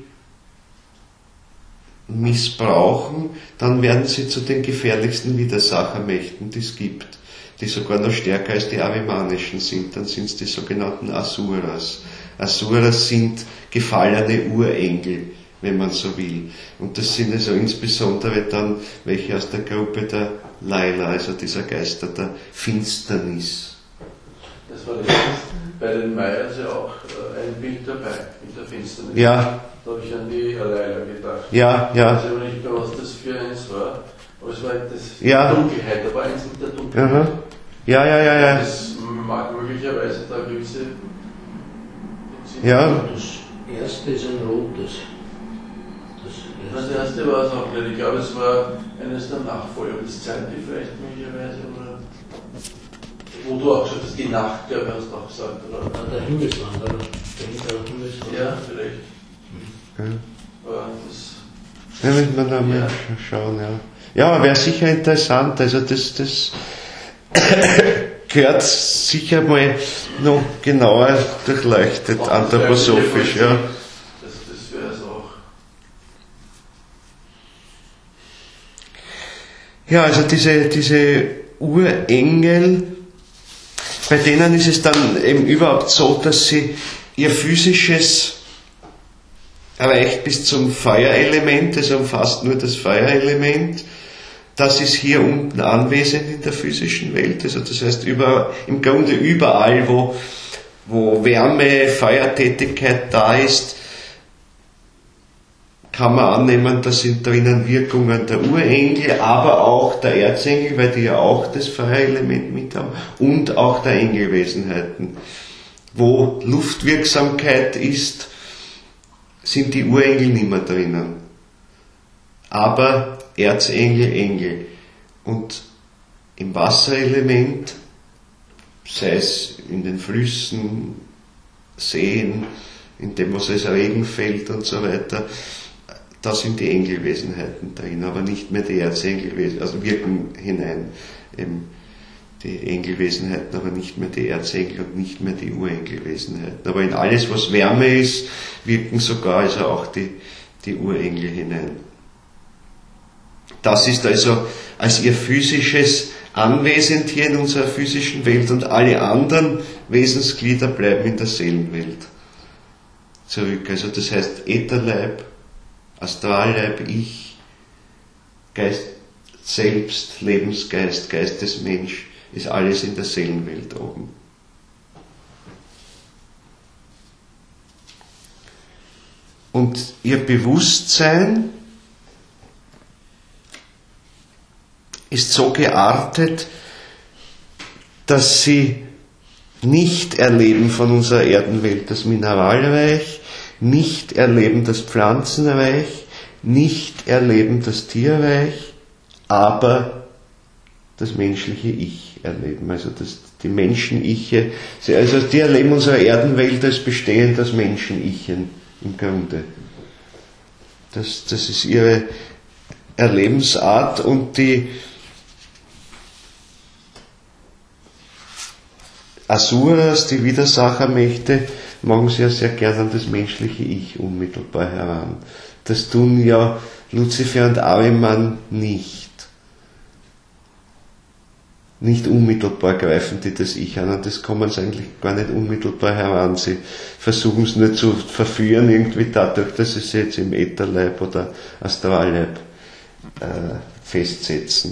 missbrauchen, dann werden sie zu den gefährlichsten Widersachermächten, die es gibt, die sogar noch stärker als die arimanischen sind. Dann sind es die sogenannten Asuras. Asuras sind gefallene Urengel, wenn man so will. Und das sind also insbesondere dann welche aus der Gruppe der Laila, also dieser Geister der Finsternis. Das war letztens bei den Mayas ja auch ein Bild dabei, mit der Finsternis. Ja. Da habe ich an die Laila gedacht. Ja, ja. Ich weiß aber nicht mehr, was das für eins war, aber es war das ja. Dunkelheit, da war eins mit der Dunkelheit. Aha. Ja, ja, ja, ja. Das mag möglicherweise da gewisse... Ja. Das erste ist ein rotes. Das erste war es auch nicht. Ich glaube, es war eines der Nachfolger. Das zweite vielleicht möglicherweise, oder? Wo du auch gesagt hast, die Nacht, glaube ich, hast du auch gesagt, oder? Ah, der Himmelswanderer. Der Himmelswanderer. Ja, vielleicht. Ja. Aber das. Ja, müssen wir da mal ja. schauen, ja. Ja, aber wäre sicher interessant. Also, das, das gehört sicher mal noch genauer durchleuchtet, auch anthroposophisch, ja. Ja, also diese, diese Urengel, bei denen ist es dann eben überhaupt so, dass sie ihr physisches reicht bis zum Feuerelement, es umfasst nur das Feuerelement. Das ist hier unten anwesend in der physischen Welt, also das heißt über, im Grunde überall, wo, wo Wärme, Feuertätigkeit da ist, kann man annehmen, da sind drinnen Wirkungen der Urengel, aber auch der Erzengel, weil die ja auch das Feuerelement mit haben, und auch der Engelwesenheiten. Wo Luftwirksamkeit ist, sind die Urengel nicht mehr drinnen. Aber Erzengel, Engel. Und im Wasserelement, sei es in den Flüssen, Seen, in dem, was als Regen fällt und so weiter, da sind die Engelwesenheiten drin, aber nicht mehr die Erzengelwesenheiten, also wirken hinein eben die Engelwesenheiten, aber nicht mehr die Erzengel und nicht mehr die Urengelwesenheiten. Aber in alles, was Wärme ist, wirken sogar also auch die, die Urengel hinein. Das ist also als ihr physisches Anwesend hier in unserer physischen Welt, und alle anderen Wesensglieder bleiben in der Seelenwelt zurück. Also das heißt Ätherleib, Astralleib, Ich, Geist selbst, Lebensgeist, Geistesmensch, ist alles in der Seelenwelt oben. Und ihr Bewusstsein ist so geartet, dass sie nicht erleben von unserer Erdenwelt das Mineralreich, nicht erleben das Pflanzenreich, nicht erleben das Tierreich, aber das menschliche Ich erleben. Also das, die Menschen-Iche, also die erleben unsere Erdenwelt als bestehend aus Menschen-Ichen im Grunde. Das, das ist ihre Erlebensart, und die Asuras, die Widersachermächte, machen sie ja sehr gern an das menschliche Ich unmittelbar heran. Das tun ja Luzifer und Ahriman nicht. nicht unmittelbar greifen die das Ich an, und das kommen sie eigentlich gar nicht unmittelbar heran. Sie versuchen es nur zu verführen, irgendwie dadurch, dass sie sich jetzt im Ätherleib oder Astralleib äh, festsetzen.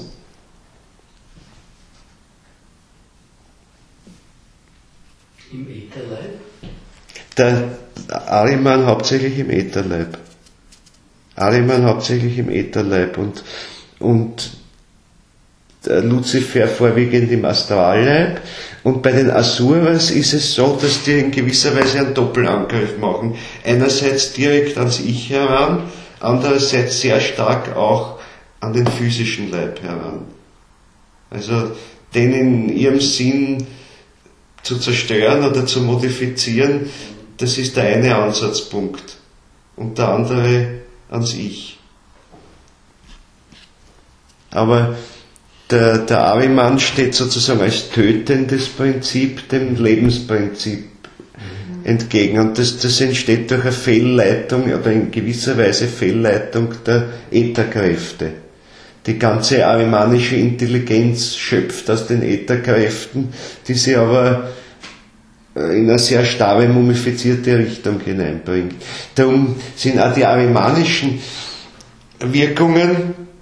Im Ätherleib? Der Ahriman hauptsächlich im Ätherleib. Ahriman hauptsächlich im Ätherleib und, und Luzifer vorwiegend im Astralleib, und bei den Asuras ist es so, dass die in gewisser Weise einen Doppelangriff machen. Einerseits direkt ans Ich heran, andererseits sehr stark auch an den physischen Leib heran. Also den in ihrem Sinn zu zerstören oder zu modifizieren, das ist der eine Ansatzpunkt, und der andere ans Ich. Aber Der, der Ahriman steht sozusagen als tötendes Prinzip dem Lebensprinzip entgegen, und das, das entsteht durch eine Fehlleitung oder in gewisser Weise Fehlleitung der Ätherkräfte. Die ganze ahrimanische Intelligenz schöpft aus den Ätherkräften, die sie aber in eine sehr starre, mumifizierte Richtung hineinbringt. Darum sind auch die ahrimanischen Wirkungen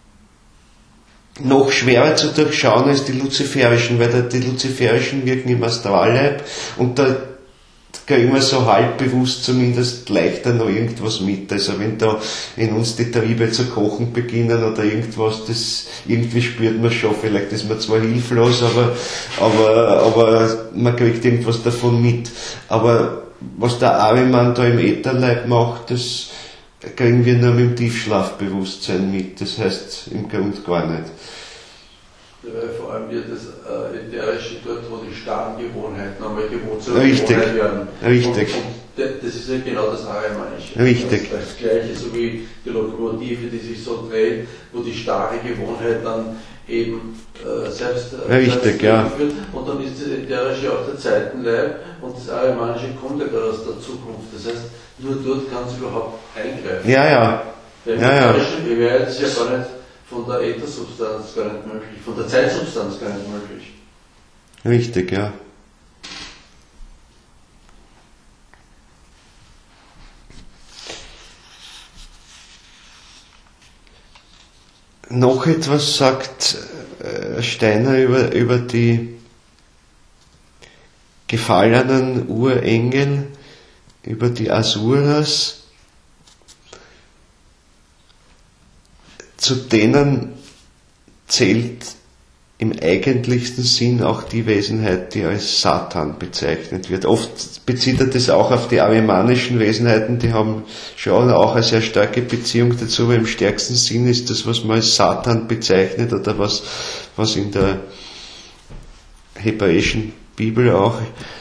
noch schwerer zu durchschauen als die luziferischen, weil die luziferischen wirken im Astralleib, und da kriegen wir so halb bewusst zumindest leichter noch irgendwas mit. Also wenn da in uns die Triebe zu kochen beginnen oder irgendwas, das irgendwie spürt man schon, vielleicht ist man zwar hilflos, aber, aber, aber man kriegt irgendwas davon mit. Aber was der Ahriman da im Ätherleib macht, das kriegen wir nur mit dem Tiefschlafbewusstsein mit, das heißt im Grund gar nicht. Weil vor allem wird das äh, Ätherische dort, wo die starren Gewohnheiten einmal gewohnt zu Richtig. Gewohnheit werden. Richtig. Und, und das ist ja genau das Ahrimanische. Richtig. Das, das Gleiche, so wie die Lokomotive, die sich so dreht, wo die starre Gewohnheit dann eben äh, selbst, äh, Richtig, selbst ja. wird. Und dann ist das Ätherische auch der Zeitenleib, und das Ahrimanische kommt ja gerade aus der Zukunft. Das heißt, nur dort kann es überhaupt eingreifen. Ja, ja. Weil Ja, ja. Ätherische Wahrheit ist ja gar nicht von der Äthersubstanz gar nicht möglich, von der Zeitsubstanz gar nicht möglich. Richtig, ja. Noch etwas sagt äh, Steiner über, über die gefallenen Urengel, über die Asuras. Zu denen zählt im eigentlichsten Sinn auch die Wesenheit, die als Satan bezeichnet wird. Oft bezieht er das auch auf die ahrimanischen Wesenheiten, die haben schon auch eine sehr starke Beziehung dazu, aber im stärksten Sinn ist das, was man als Satan bezeichnet oder was, was in der hebräischen Bibel auch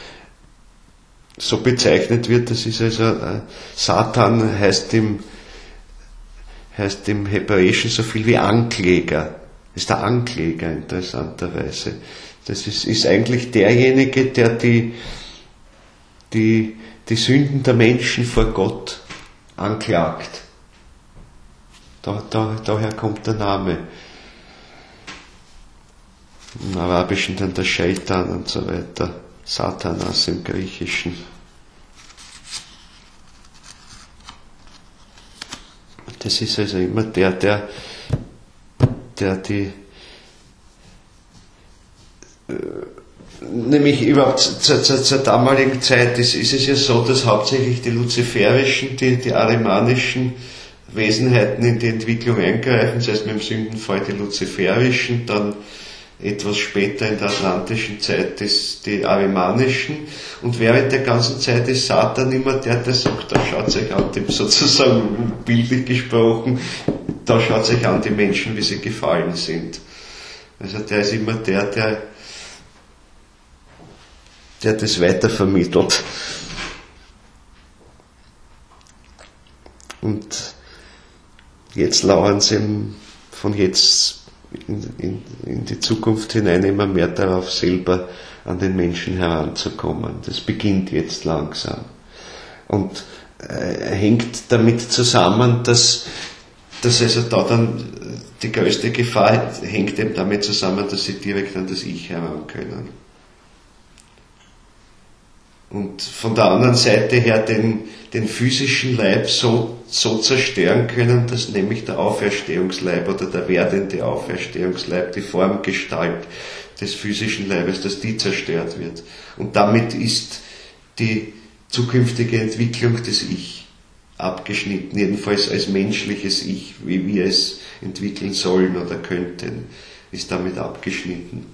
so bezeichnet wird. Das ist also, äh, Satan heißt im heißt im Hebräischen so viel wie Ankläger. Das ist der Ankläger, interessanterweise. Das ist, ist eigentlich derjenige, der die, die, die Sünden der Menschen vor Gott anklagt. Da, da, daher kommt der Name. Im Arabischen dann der Shaitan und so weiter. Satanas im Griechischen. Das ist also immer der, der, der die, äh, nämlich überhaupt zur, zur, zur damaligen Zeit ist, ist es ja so, dass hauptsächlich die luziferischen, die, die ahrimanischen Wesenheiten in die Entwicklung eingreifen, das heißt mit dem Sündenfall die luziferischen, dann etwas später in der atlantischen Zeit ist die ahrimanischen, und während der ganzen Zeit ist Satan immer der, der sagt, da schaut sich an, dem sozusagen bildlich gesprochen, da schaut sich an die Menschen, wie sie gefallen sind. Also der ist immer der, der, der das weitervermittelt. Und jetzt lauern sie von jetzt In, in, in die Zukunft hinein immer mehr darauf, selber an den Menschen heranzukommen. Das beginnt jetzt langsam. Und äh, hängt damit zusammen, dass, dass also da dann die größte Gefahr hängt eben damit zusammen, dass sie direkt an das Ich heran können. Und von der anderen Seite her den, den physischen Leib so, so zerstören können, dass nämlich der Auferstehungsleib oder der werdende Auferstehungsleib, die Formgestalt des physischen Leibes, dass die zerstört wird. Und damit ist die zukünftige Entwicklung des Ich abgeschnitten, jedenfalls als menschliches Ich, wie wir es entwickeln sollen oder könnten, ist damit abgeschnitten.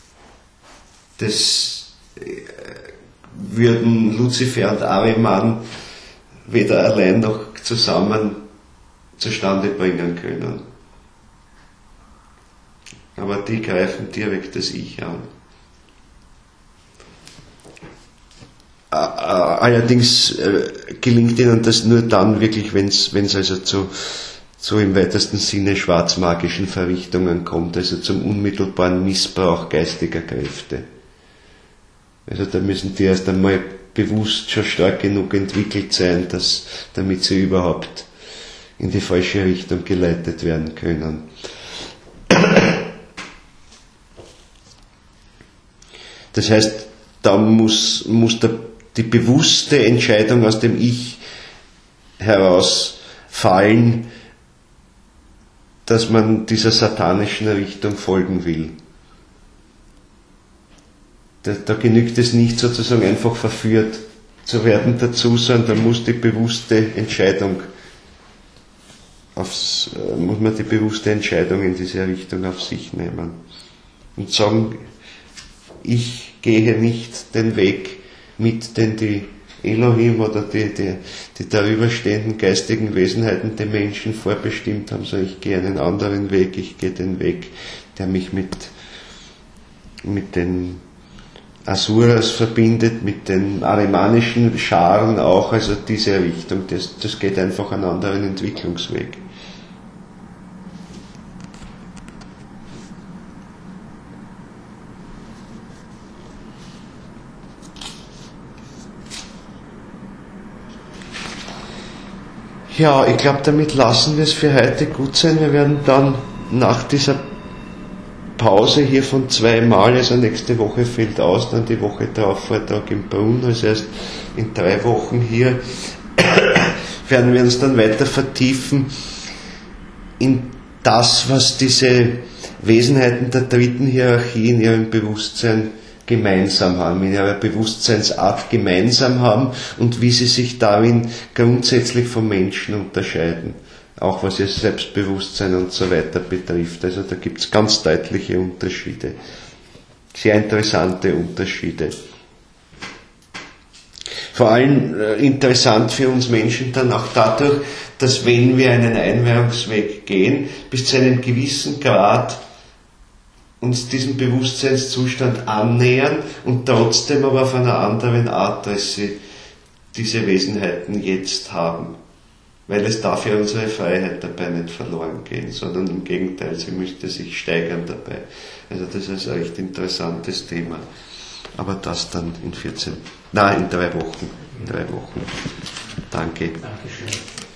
Das würden Luzifer und Ahriman weder allein noch zusammen zustande bringen können. Aber die greifen direkt das Ich an. Allerdings gelingt ihnen das nur dann wirklich, wenn es also zu, zu im weitesten Sinne schwarzmagischen Verrichtungen kommt, also zum unmittelbaren Missbrauch geistiger Kräfte. Also da müssen die erst einmal bewusst schon stark genug entwickelt sein, dass, damit sie überhaupt in die falsche Richtung geleitet werden können. Das heißt, da muss, muss der, die bewusste Entscheidung aus dem Ich herausfallen, dass man dieser satanischen Richtung folgen will. Da, da genügt es nicht sozusagen einfach verführt zu werden dazu, sondern da muss die bewusste Entscheidung aufs, muss man die bewusste Entscheidung in diese Richtung auf sich nehmen und sagen, ich gehe nicht den Weg mit, den die Elohim oder die, die, die darüberstehenden geistigen Wesenheiten den Menschen vorbestimmt haben, sondern ich gehe einen anderen Weg, ich gehe den Weg, der mich mit, mit den Asuras verbindet, mit den arimanischen Scharen auch, also diese Richtung, das, das geht einfach einen anderen Entwicklungsweg. Ja, ich glaube, damit lassen wir es für heute gut sein. Wir werden dann nach dieser Pause hier von zweimal, also nächste Woche fällt aus, dann die Woche darauf Vortrag im Brunn, also erst in drei Wochen hier, werden wir uns dann weiter vertiefen in das, was diese Wesenheiten der dritten Hierarchie in ihrem Bewusstsein gemeinsam haben, in ihrer Bewusstseinsart gemeinsam haben und wie sie sich darin grundsätzlich vom Menschen unterscheiden, auch was ihr Selbstbewusstsein und so weiter betrifft. Also da gibt es ganz deutliche Unterschiede, sehr interessante Unterschiede. Vor allem äh, interessant für uns Menschen dann auch dadurch, dass wenn wir einen Einweihungsweg gehen, bis zu einem gewissen Grad uns diesem Bewusstseinszustand annähern und trotzdem aber auf einer anderen Art, als sie diese Wesenheiten jetzt haben. Weil es darf ja unsere Freiheit dabei nicht verloren gehen, sondern im Gegenteil, sie müsste sich steigern dabei. Also das ist ein recht interessantes Thema. Aber das dann in vierzehn, nein, in drei Wochen. In drei Wochen. Danke. Dankeschön.